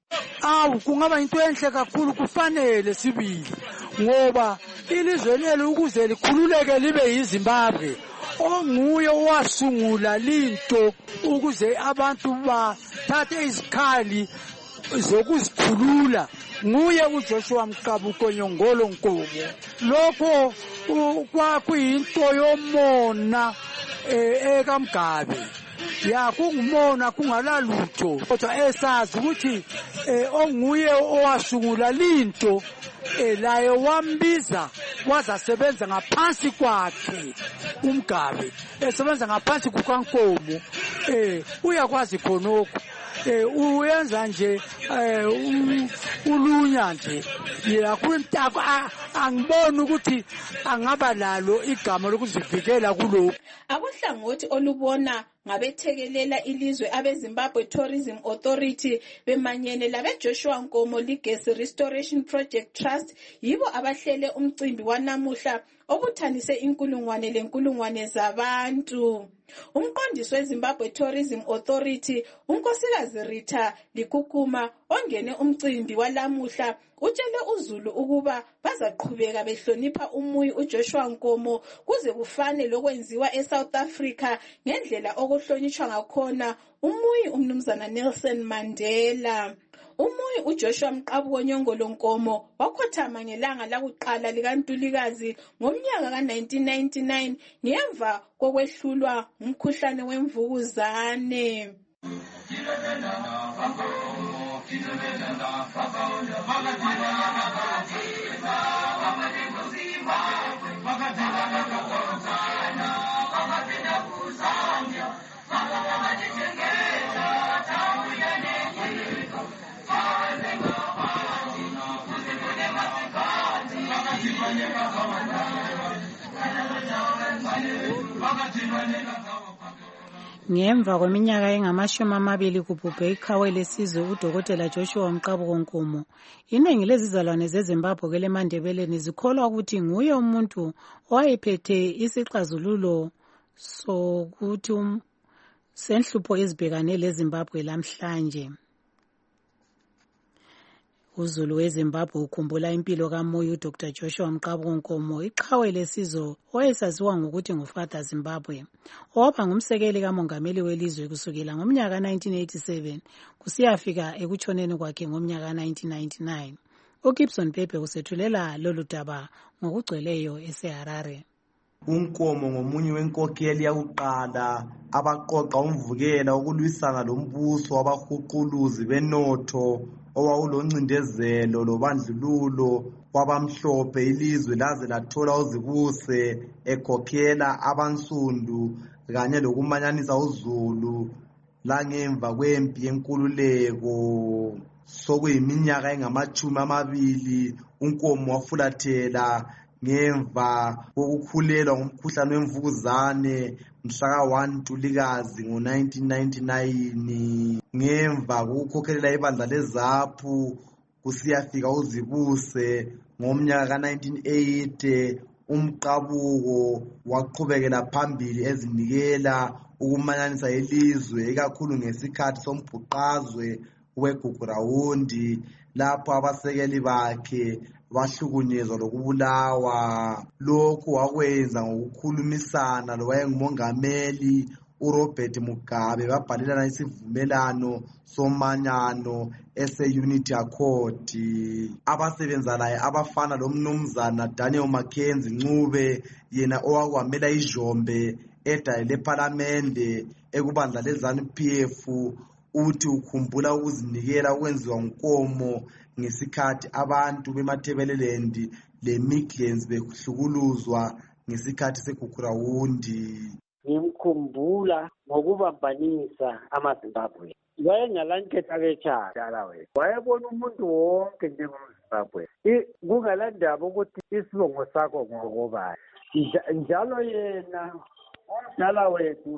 S6: Awu kungaba into enhle kakhulu kufanele sibili ngoba ilizwe leli ukuze likhululeke libe yiZimbabwe onguye owasungula linto ukuze abantu bathathe izikhali zokuzikhulula nguye uJoshua Mqabuko Nyongolo Nkomo. Lokho kwakuyinto yomona ekamgabe ya kungumona kungalalutho kodwa esazi ukuthi onguye owasungula linto laye wambiza wazasebenza ngaphansi kwakhe uMgabe esebenza ngaphansi kukaNkomo eh uyakwazi khonokho eh uyenza nje ulunya nje yakuntaka angibona ukuthi angaba lalo igama lokuzivikela kuloko.
S25: Akuhlangothi olubona ngabethekelela ilizwe abeZimbabwe Tourism Authority bemanyene labeJoshua Nkomo Legacy Restoration Project Trust yibo abahlele umcimbi wanamuhla obuthanise inkulungwane lenkulungwane zabantu. Umqondisi weZimbabwe Tourism Authority unkosikazi Rita Likukuma ongene umcimbi walamuhla utshele uZulu ukuba bazaqhubeka behlonipha umuyi uJoshua Nkomo kuze kufane lokwenziwa eSouth Africa ngendlela okuhlonishwa ngakhona umuyi umnumzana Nelson Mandela. Umuyi uJoshua Mqabuko Nyongolo Nkomo wakhothama ngelanga lakuqala likaNtulikazi ngomnyaka ka nineteen ninety-nine ngemva kokwehlulwa umkhuhlane wemvukuzane.
S23: Ngemva kweminyaka engamashumi amabili kubhubhe iqhawe lesizwe udokotela Joshua Mqabuko Nkomo, iningi lezizalwane zeZimbabwe keleMandebeleni zikholwa ukuthi nguye umuntu owayephethe isixazululo sokuthi um, senhlupho ezibhekane leZimbabwe lamhlanje. UZulu weZimbabwe ukhumbula impilo kamoya uDr Joshua Mqabuko Nkomo, iqhawe lesizwe owayesaziwa ngokuthi nguFather Zimbabwe, owaba ngumsekeli kamongameli welizwe kusukela ngomnyaka nineteen eighty-seven kusiyafika ekutshoneni kwakhe ngomnyaka nineteen ninety-nine. uGibson Pepe usethulela lolu daba ngokugcweleyo eseHarare.
S7: uNkomo ngomunye wenkokheli yakuqala abaqoqa umvukela wokulwisana lombuso wabahuquluzi benotho owawuloncindezelo lobandlululo kwabamhlophe ilizwe laze lathola uzibuse ekhokhela abansundu kanye lokumanyanisa uZulu langemva kwempi yenkululeko. Sokuyiminyaka engamachumi amabili uNkomo wafulathela ngemva kokukhulelwa ngumkhuhlane wemvukuzane mhlaka one Ntulikazi ngo nineteen ninety-nine. Ngemva kokukhokhelela ibandla leZAPU kusiyafika uzibuse ngomnyaka ka nineteen eighty, uMqabuko waqhubekela phambili ezinikela ukumanyanisa ilizwe ikakhulu ngesikhathi sombhuqazwe weGugurawundi lapho abasekeli bakhe bahlukunyezwa lokubulawa. Lokhu wakwenza ngokukhulumisana lowayengumongameli uRobert Mugabe, babhalelana isivumelano somanyano ese-Unity Accord. Abasebenza laye abafana lomnumzana Daniel Mackenzie Ncube, yena owakwamela iJombe edale lePhalamende ekubandla leZANU P F, uthi ukhumbula ukuzinikela okwenziwa nguNkomo ngesikhathi abantu beMatabeleland leMidlands behlukuluzwa ngesikhathi seGugurawundi.
S5: Ngimkhumbula ngokubambanisa amaZimbabwe. Wayengalanketha-ketha we. Wayebona umuntu wonke njengomZimbabwe. Kungalandaba ukuthi isibongo sakho ngokobani. Njalo yena umdala wethu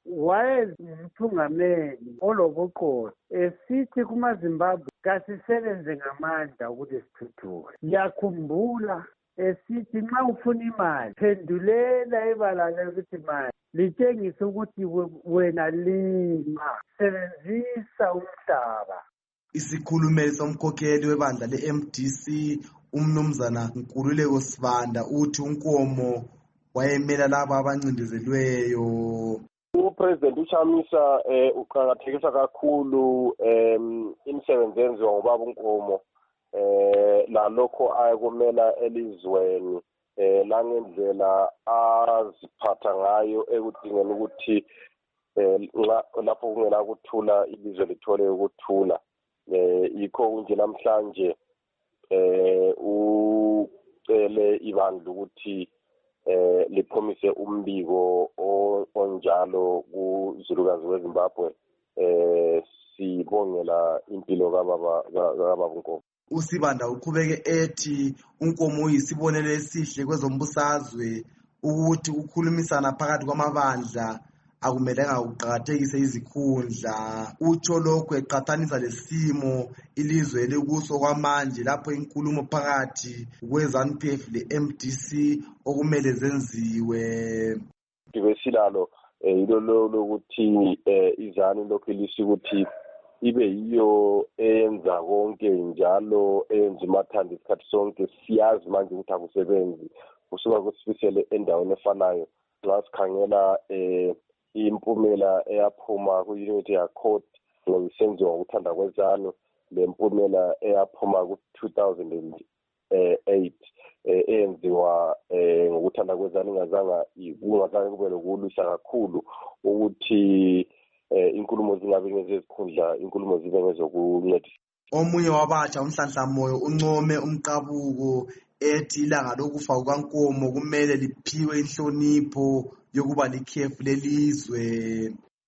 S5: wayengumthungameli olobuqotho esithi kumaZimbabwe kasisebenze ngamandla ukuthi sithuthuke. Ngiyakhumbula esithi nxa ufuna imali phendulela ibala lokuthi mali litshengise ukuthi wena lima, sebenzisa umhlaba.
S7: Isikhulumeli somkhokheli webandla le-M D C umnumzana Nkululeko Sibanda uthi uNkomo wayemela laba abancindezelweyo.
S8: uPresident uChamisa eh uqhakathekisa kakhulu em imisebenzi enziwa ngobaba uNkomo eh la lokho ayekumela elizweni eh langendlela aziphatha ngayo ekudingeni ukuthi eh lapho kungela ukuthula ilizwe lithole ukuthula. Eh yikho kunje namhlanje eh ucele ibandla ukuthi eh lipromise umbiko onjalo kuZulukazi weZimbabwe. Eh sibongela impilo kababa kababa uNkomo.
S7: uSibanda uqhubeke ethi uNkomo uyisibonelo esihle kwezombusazwe ukuthi ukukhulumisana phakathi kwamabandla akumelanga ukuqhakathekise izikhundla. Utsho lokho eqhathanisa lesimo ilizwe elikuso kwamanje lapho inkulumo phakathi kweZANU P F le-M D C okumele zenziwe.
S8: Dibesilalo yilo lokuthi iZANU lokho lisi ukuthi ibe yiyo enza konke njalo enza imathanda isikhathi sonke. Siyazi manje ukuthi akusebenzi kusuka kusifisele endaweni efanayo. Nxa sikhangela eh impumela eyaphuma ku-Unity Accord ngokusenziwa ngokuthanda kweZANU, le mpumela eyaphuma ku-two thousand eight eyenziwa ngokuthanda kweZANU ingazanga kungazange kube lokulwisa kakhulu ukuthi inkulumo zingabe ngezezikhundla, inkulumo zibe ngezokuncedisa.
S7: Omunye wabatsha umhlanhlamoyo uNcome uMqabuko ethi ilanga lokufa kukaNkomo kumele liphiwe inhlonipho yokuba likhefu lelizwe.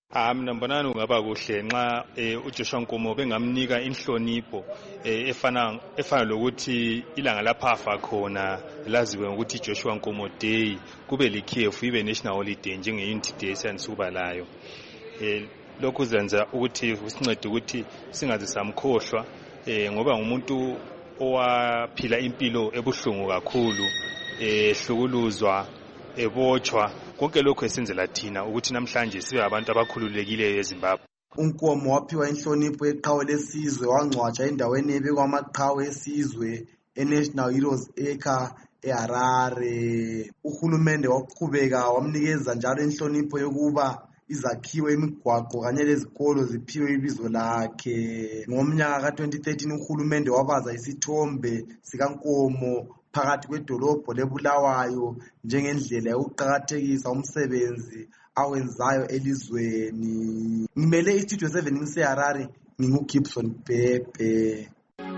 S9: Ah, mina mbonani ungaba kuhle nxa uJoshua Nkomo bengamnika inhlonipho efana efana lokuthi ilanga lapha afa khona laziwe ngokuthi Joshua Nkomo Day kube likhefu ibe national holiday njenge Unity Day sanisuba layo. Eh lokhu zenza ukuthi sincede ukuthi singaze samkhohlwa eh ngoba ngumuntu owaphila impilo ebuhlungu kakhulu ehlukuluzwa ebotshwa konke lokho esenzela thina ukuthi namhlanje sibe abantu abakhululekileyo eZimbabwe.
S7: uNkomo waphiwa inhlonipho yeqhawe lesizwe wangcwatshwa endaweni ebekwa amaqhawe esizwe eNational Heroes Acre eHarare. Uhulumende waqhubeka wamnikeza njalo inhlonipho yokuba izakhiwe imigwaqo kanye lezikolo ziphiwe ibizo lakhe. Ngomnyaka ka twenty thirteen uhulumende wabaza isithombe sikaNkomo phakathi kwedolobho leBulawayo njengendlela yokuqhakathekisa umsebenzi awenzayo elizweni. Ngimele istudio seven ngiseHarare nginguGibson Bhebhe.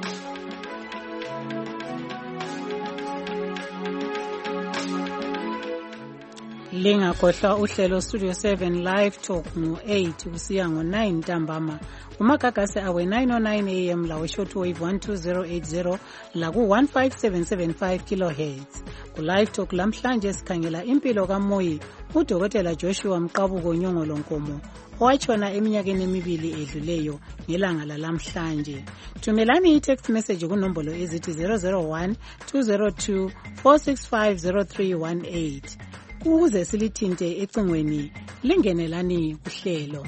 S23: Lingakhohlwa uhlelo Studio seven Live Talk ngo eight kusiya ngo nine ntambama umagagase awe nine oh nine a m lawe shortwave one two zero eight zero la ku one five seven seven five kilohertz. Ku Live Talk lamhlanje sikhangela impilo kaMoyi uDokotela Joshua Mqabuko Nyongolo Nkomo owatshona eminyakeni emibili edluleyo ngelanga lalamhlanje. Thumelani i-text message kunombolo ezithi zero zero one two zero two four six five zero three one eight. Ukuze silithinte ecingweni lingenelani kuhlelo.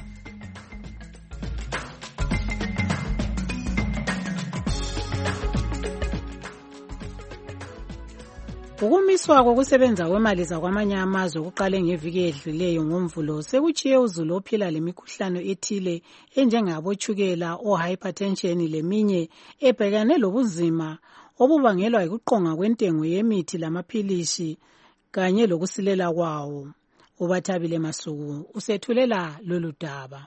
S23: Ukumiswa kokusebenza kwemali zakwamanye amazwe kuqale ngeviki edluleyo ngomvulo sekuchiye uzulu ophila lemikhuhlane ethile enjengabotshukela ohypertension leminye ebhekane lobunzima obubangelwa yikuqonga kwentengo yemithi lamaphilisi kanye lokusilela kwawo. Ubathabile Masuku usethulela lolu daba.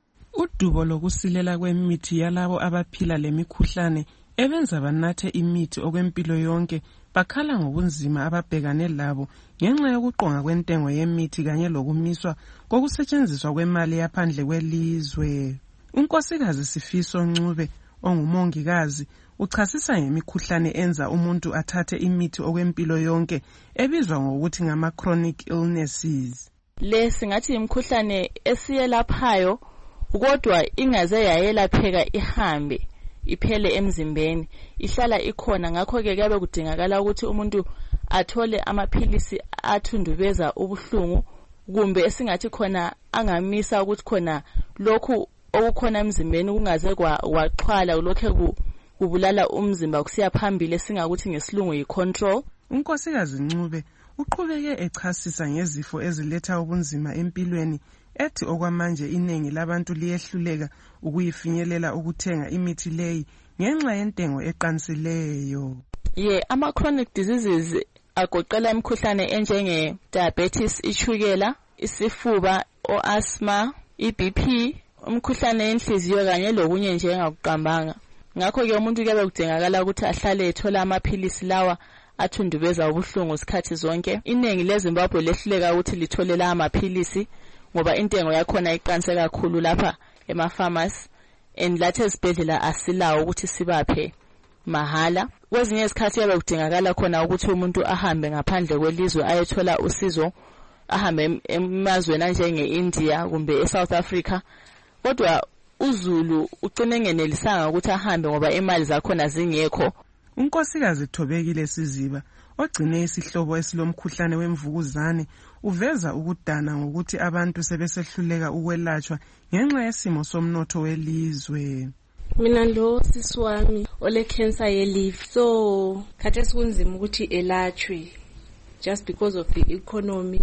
S11: Udubo lokusilela kwemithi yalabo abaphila lemikhuhlane ebenza banathe imithi okwempilo yonke bakhala ngobunzima ababhekane labo ngenxa yokuqonga kwentengo yemithi kanye lokumiswa kokusetshenziswa kwemali yaphandle kwelizwe. Unkosikazi Sifiso Ncube ongumongikazi uchasisa ngemikhuhlane enza umuntu athathe imithi okwempilo yonke ebizwa ngokuthi ngama chronic illnesses.
S13: Le singathi imikhuhlane esiyelaphayo kodwa ingaze yayelapheka ihambe iphele emzimbeni ihlala ikhona. Ngakho ke kuyabe kudingakala ukuthi umuntu athole amaphilisi athundubeza ubuhlungu kumbe esingathi khona angamisa ukuthi khona lokhu okukhona emzimbeni kungaze kwaxhwala lokho kubulala umzimba kusiya phambili singakuthi ngesilungu yi-control.
S11: Unkosikazi Ncube uqhubeke echasisa ngezifo eziletha ubunzima empilweni ethi okwamanje iningi labantu liyehluleka ukuyifinyelela ukuthenga imithi leyi ngenxa yentengo eqansileyo.
S13: Ye ama chronic diseases agoqela imikhuhlane enjenge diabetes, ichukela, isifuba, o-asthma, i-B P, umkhuhlane wenhliziyo kanye lokunye nje engakuqambanga. Ngakho ke umuntu kuyabe kudingakala ukuthi ahlale ethola amaphilisi lawa athundubeza ubuhlungu sikhathi zonke. Iningi leZimbabwe lehluleka ukuthi lithole la amaphilisi ngoba intengo yakhona iqanse kakhulu lapha ema-pharmacy and lathi ezibhedlela asilawo ukuthi sibaphe mahala. Kwezinye izikhathi kuyabe kudingakala khona ukuthi umuntu ahambe ngaphandle kwelizwe ayethola usizo, ahambe emazweni anjenge-India kumbe e-South Africa, kodwa uZulu ugcine ngenelisanga ukuthi ahambe ngoba imali zakhona zingekho.
S11: Unkosikazi Thobekile Siziba ogcine isihlobo esilomkhuhlane wemvukuzane uveza ukudana ngokuthi abantu sebesehluleka ukwelatshwa ngenxa yesimo somnotho welizwe.
S14: Mina lo siswami ole cancer ye liver, so khathesi kunzima ukuthi elatshwe just because of the economy.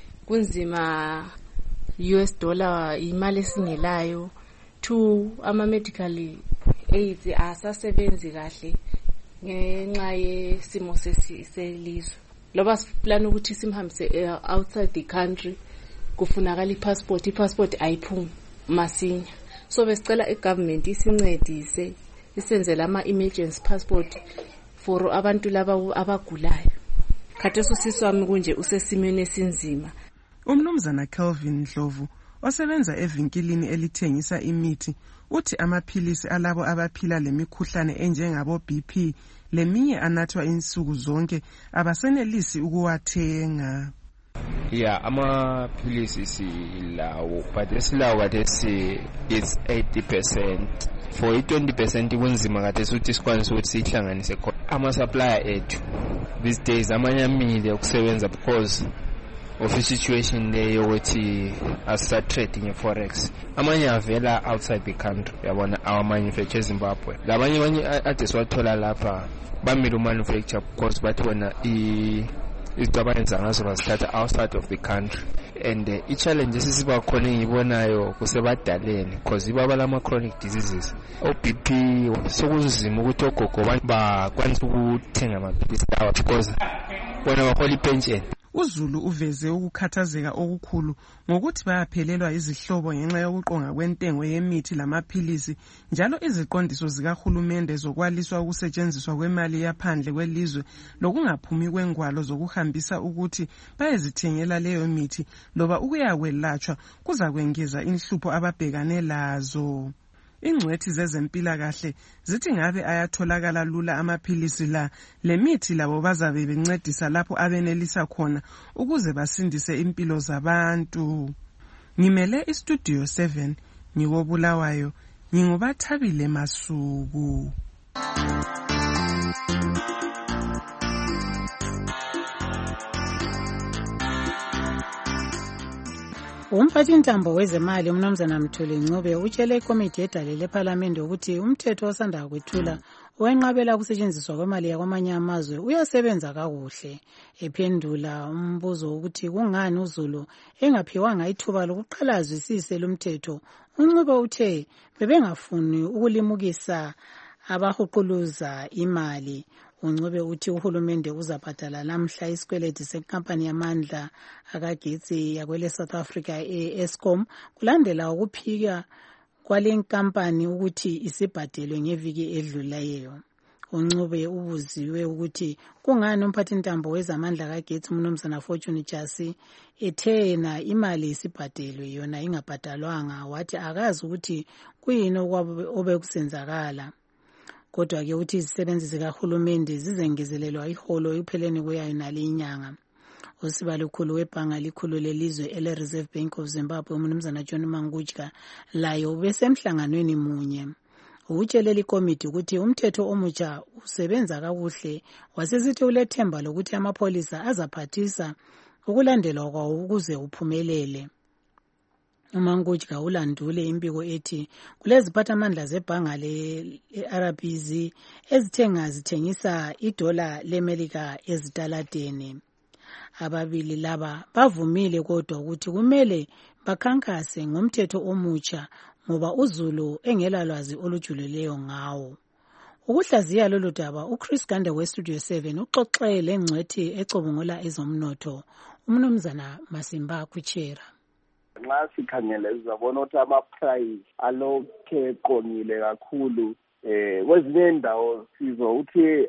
S14: Kunzima, U S dollar imali esingelayo, two ama medical aids asasebenzi kahle ngenxa yesimo selizwe. Loba siplan ukuthi simhambise outside the country kufunakala i-passport, i-passport ayiphumi masinya. So besicela i-government isincedise isenzele ama-emergency passport for abantu laba abagulayo. Khathesi usiswami kunje usesimeni esinzima.
S11: Umnumzana Kelvin Ndlovu osebenza evinkilini elithengisa imithi, uthi amaphilisi alabo abaphila lemikhuhlane enjengabo B P leminye anathwa insuku zonke abasenelisi ukuwathenga.
S10: Yeah, amaphilisi silawo, but esilawo kathesi is eighty percent. For twenty percent kunzima kathesi ukuthi sikwanise ukuthi sihlanganise khona. Ama-supplier ethu these days amanye amile ukusebenza because of a situation le yokuthi asistart trading e-forex. Amanye avela outside the country, yabona our manufacture eZimbabwe. Labanye banye ade siwathola lapha bamile umanufacture because bathi wona i izinto abayenza ngazo bazithatha outside of the country, and uh, i-challenge esisiba khona engiyibonayo kusebadaleni because ibaba lama-chronic diseases o-B P sokunzima ukuthi ogogo bakwanise ukuthenga amaphilisi lawa because bona bahola ipensheni.
S11: uZulu uveze ukukhathazeka okukhulu ngokuthi bayaphelelwa izihlobo ngenxa yokuqonga kwentengo yemithi lamaphilisi, njalo iziqondiso zikahulumende zokwaliswa ukusetshenziswa kwemali yaphandle kwelizwe lokungaphumi kwengwalo zokuhambisa ukuthi bayezithengela leyo mithi loba ukuyakwelatshwa kuza kwengeza inhlupho ababhekane lazo. Ingcwethi zezempilakahle zithi ngabe ayatholakala lula amaphilisi la, lemithi labo bazabe bencedisa lapho abenelisa khona ukuze basindise impilo zabantu. Ngimele istudio seven, ngikobulawayo, ngingubathabile Masuku.
S23: Umphathintambo wezemali uMnumzana Mthuli Ncube utshele ikomiti yedale lePhalamende ukuthi umthetho osanda kwethula owenqabela ukusetshenziswa kwemali yakwamanye amazwe uyasebenza kakuhle. Ephendula umbuzo ukuthi kungani uZulu engaphiwanga ithuba lokuqala azwisise lumthetho, uNcube uthe bebengafuni ukulimukisa abahuquluza imali. uNcube uthi uhulumende uzabhadala namhla isikweleti senkampani yamandla akagetsi yakwele South Africa e-Eskom kulandela ukuphika kwale nkampani ukuthi isibhadelwe ngeviki edlulayo. uNcube ubuziwe ukuthi kungani umphathintambo wezamandla kagetsi uMnumzana Fortune Jasi ethe yena imali isibhadelwe yona ingabhadalwanga, wathi akazi ukuthi kuyini obekusenzakala. Kodwa ke uthi izisebenzi zikahulumende zizengezelelwa iholo ekupheleni kweyayo nale inyanga. Usibalukhulu webhanga likhulu lelizwe ele Reserve Bank of Zimbabwe uMnumzana John Mangujka layo ubesemhlanganweni munye. Utshelele ikomiti ukuthi umthetho omutsha usebenza kakuhle, wasesithi ulethemba lokuthi amapholisa azaphathisa ukulandelwa kwawo ukuze uphumelele. uMangujka ulandule impiko ethi kuleziphathamandla zebhanga le-R B Z ezithenga zithengisa idola leMelika ezitaladeni. Ababili laba bavumile kodwa ukuthi kumele bakhankase ngomthetho omutsha ngoba uZulu engelalwazi olujulileyo ngawo. Ukuhlaziya lolu daba uChris Gande weStudio seven uxoxe lengcwethi ecubungula ezomnotho uMnumzana Masimba Kuchera.
S24: Nxa sikhangele sizabona ukuthi ama-price alokhe eqongile kakhulu. Eh kwezinye indawo sizwa ukuthi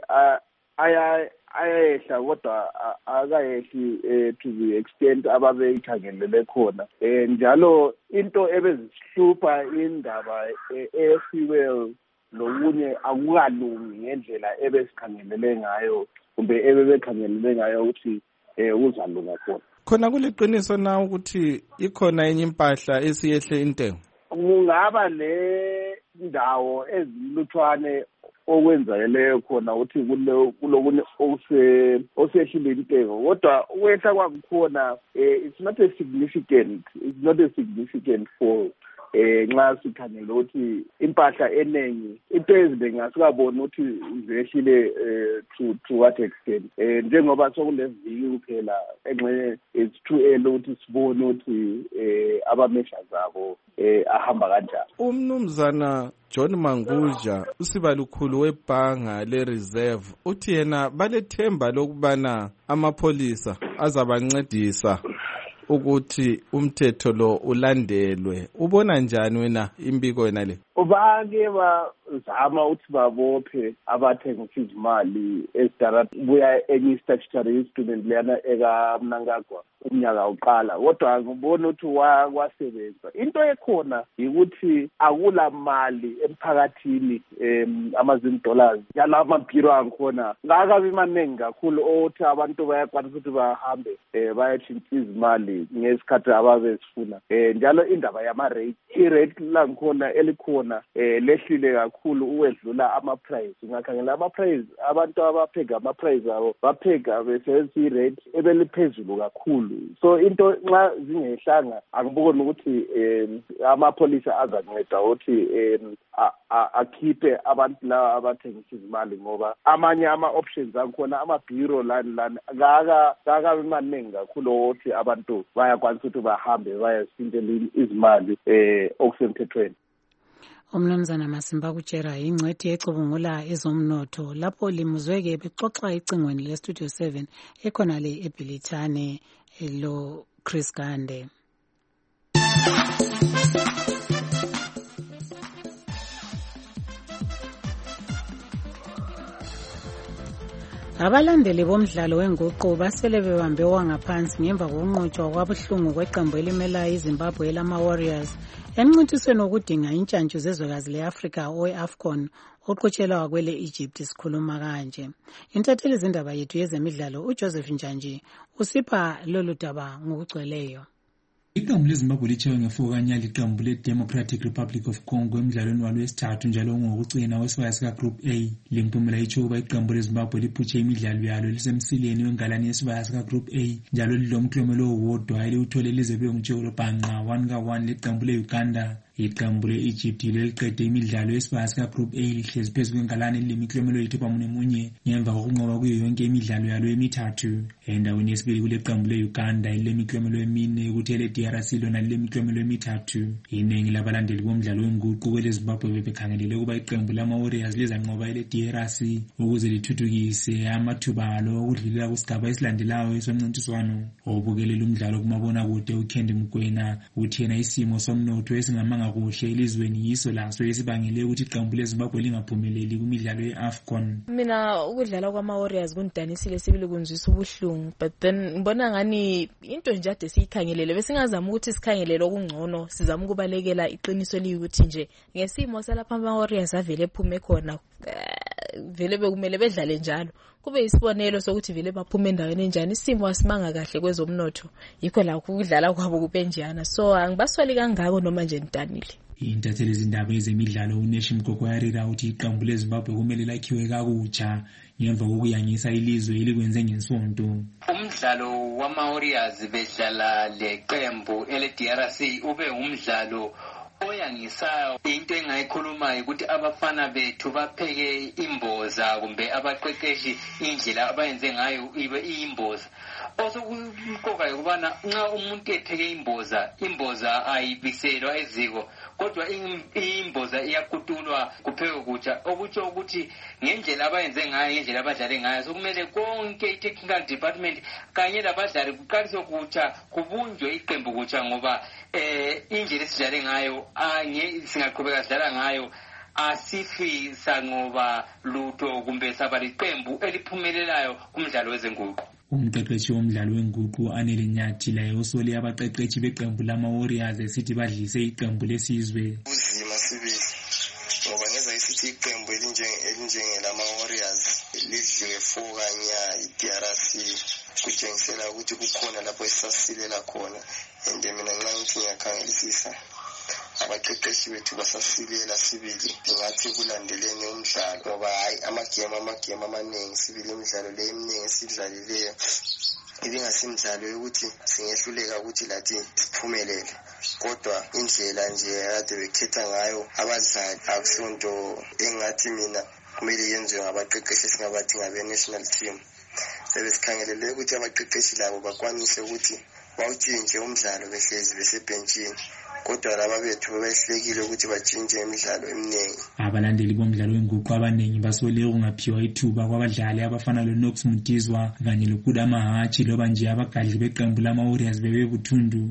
S24: ayayehla kodwa akayehli to the extent ababeyikhangelele khona. Eh njalo into ebezisihlupha indaba e-fuel lokunye akukalungi ngendlela ebesikhangelele ngayo kumbe ebebekhangelele ngayo ukuthi eh uzalunga khona.
S22: Khona kuliqiniso na ukuthi ikhona enye impahla esiyehle intengo?
S24: Kungaba le ndawo eziluthwane okwenzakeleyo khona ukuthi kulokunye ose osehlile intengo, kodwa ukwehla kwakukhona it's not a significant it's not a significant fall. Eh nxa sikhangela ukuthi impahla enengi into ezinengi asikaboni ukuthi zehlile to to what extent. Eh njengoba sokuleviki kuphela engxenye it's too early ukuthi sibone ukuthi eh abamesha zabo eh ahamba kanjani.
S22: uMnumzana John Manguja usibalukhulu webhanga le-Reserve uthi yena balethemba lokubana amapholisa azabancedisa ukuthi umthetho lo ulandelwe. Ubona njani wena imbiko wena le?
S24: Bake bazama ukuthi babophe abathengisa izimali esidara buya enye statutory instrument leyana ekaMnangagwa umnyaka uqala, kodwa ngibona ukuthi wasebenza. Into ekhona ukuthi akula mali emphakathini amazini dollars yala amabhiro angikhona ngakabi maningi kakhulu othi abantu bayakwanisa ukuthi bahambe bayathinta izimali ngesikhathi ababezifuna. Njalo indaba yama-rate, i-rate la ngikhona elikhona lehlile kakhulu uwedlula ama-price. Ngakhangela ama-price, abantu abapheka ama-price abo bapheka besebenzisa i-rate ebeliphezulu kakhulu. So into nxa zingehlanga angiboni ukuthi amapholisa azanceda ukuthi akhiphe abantu laba abathengisa izimali, ngoba amanye ama-options akhona ama-bureau lani lani ngakabi maningi kakhulu ukuthi abantu bayakwanisa ukuthi bahambe bayasindela izimali okusemthethweni.
S23: Umnumzana Masimba kutshera ingcwethi ecubungula ezomnotho lapho limuzweke bexoxa icingweni le Studio seven ekhona le eBilitane lo Chris Gande. Abalandeli bomdlalo wenguqu basele bebambe wangaphansi ngemva kokunqotshwa kwabuhlungu kweqembu elimela iZimbabwe elama Warriors emncintisweni wokudinga intshantshu zezwekazi le-Afrika owe-AFCON oqhutshelwa kwele Egypt. Sikhuluma kanje intatheli izindaba yethu yezemidlalo uJoseph Njanji usipha lolu daba ngokugcweleyo.
S12: Iqembu leZimbabwe litshaywe ngefour kanyali iqembu le-Democratic Republic of Congo emdlalweni walo wesithathu njalo ngokugcina wesibaya sika-Group A. Limpumela itsho ukuba iqembu leZimbabwe liphutshe imidlalo yalo lisemsileni wengalani yesibaya sika-Group A njalo lilomklomelo owodwa eliwuthole lize bengumtshelo bhanqa one ka one leqembu le-Uganda. Iqembu le-Egypt liqede imidlalo yesibaya sika-Group A lihlezi phezu kwengalani elilemiklomelo eyithupha munye ngemva kokunqoba kuyo yonke imidlalo yalo emithathu. Endaweni yesibili kule qembu le-Uganda elilemiklomelo emine ukuthi ele-D R C lona lilemiklomelo emithathu. Iningi labalandeli bomdlalo wenguqu kweleZimbabwe bebekhangelele ukuba iqembu lama-Warriors lizanqoba ele-D R C ukuze lithuthukise amathuba alo okudlulela kusigaba esilandelayo somncintiswano. Obukelela umdlalo kumabonakude uKendi Mkwena uthi yena isimo somnotho esingamanga kuhle elizweni yiso laso esibangele ukuthi iqembu leZimbabwe lingaphumeleli kumidlalo ye-AFCON.
S13: Mina ukudlala kwama-Warriors kundanisile sibili kunzwisa ubuhlungu, but then ngibona ngani into nje ade siyikhangelele besingazama ukuthi sikhangelele okungcono, sizama ukubalekela iqiniso liyukuthi nje ngesimo salapha ama-Warriors avele ephume khona vele bekumele bedlale njalo kube isibonelo sokuthi vele baphume endaweni enjani. Isimo asimanga kahle kwezomnotho yikho la ukudlala kwabo kubenjana, so angibaswali kangako noma nje ntanile.
S12: Intatheli izindaba ezemidlalo uNeshi Mgogo yarira uthi iqembu leZimbabwe kumele lakhiwe kakutsha ngemva kokuyangisa ilizwe elikwenze ngesonto.
S15: Umdlalo wama-Warriors bedlala leqembu ele-D R C ube umdlalo oyangisayo. Into engayikhulumayo ukuthi abafana bethu bapheke imboza kumbe abaqeqeshi indlela abayenze ngayo ibe iyimboza. Osokuqoka ukubana nxa umuntu epheke imboza, imboza ayibiselwa eziko kodwa imboza iyakutulwa kuphekwe kutsha, okutsho ukuthi ngendlela abayenze ngayo ngendlela abadlale ngayo sokumele konke i-technical department kanye labadlali kuqaliswe kutsha kubunjwe iqembu kutsha, ngoba eh indlela esidlale ngayo anye singaqhubeka sidlala ngayo asifisa ngoba lutho kumbe saba liqembu eliphumelelayo kumdlalo wezenguqu.
S12: Umqeqeshi womdlalo wenguqu Anele Nyathi laye usole abaqeqeshi beqembu lama-Warriors esithi badlise iqembu lesizwe.
S16: Uzima sibili ngoba ngeza isithi iqembu elinjengelama-Warriors lidliwe four kanya i-D R C kutshengisela ukuthi kukhona lapho esasilela khona, and mina nxa ngithi ngiyakhangelisisa abaqeqeshi bethu basasilela sibili ngathi kulandeleni umdlalo, ngoba hayi amagame amagame amaningi sibili imidlalo le eminingi sidlalileyo ibingasimdlalo yokuthi singehluleka ukuthi lathi siphumelele, kodwa indlela nje ade bekhetha ngayo abadlali akusonto engathi mina kumele yenziwe ngabaqeqeshi singabathi ngabe national team. Sebesikhangelele ukuthi abaqeqeshi labo bakwanise ukuthi bawutshintshe umdlalo behlezi besebhentshini kodwa laba bethu behlekile ukuthi batshintshe imidlalo eminingi.
S12: Abalandeli bomdlalo wenguqu abaningi basoleka kungaphiwa ithuba kwabadlali abafana loNox Mutizwa kanye loKuda Mahachi loba nje abagadli beqembu lama-Warriors bebebuthundu.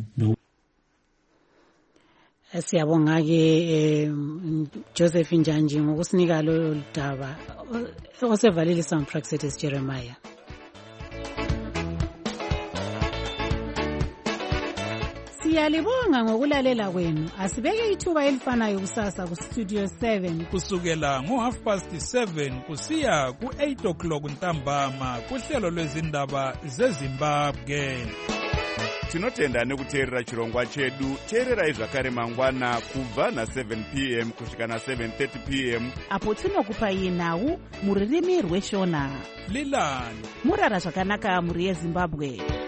S23: Siyabonga-ke Joseph Njanji ngokusinika lolu daba. Osevalile Sampraxetes Jeremiah. Siyalibonga ngokulalela kwenu. Asibeke ithuba elifanayo kusasa ku Studio seven
S2: kusukela ngo half past seven kusiya ku eight o'clock ntambama kuhlelo lwezindaba zeZimbabwe.
S3: Tinotenda nekuteerera chirongwa chedu. Teererai zvakare mangwana kubva na seven p m kusvika na seven thirty p m
S17: apo tinokupai nhau muririmi rweshona.
S2: Lilani
S17: murara zvakanaka muri yeZimbabwe.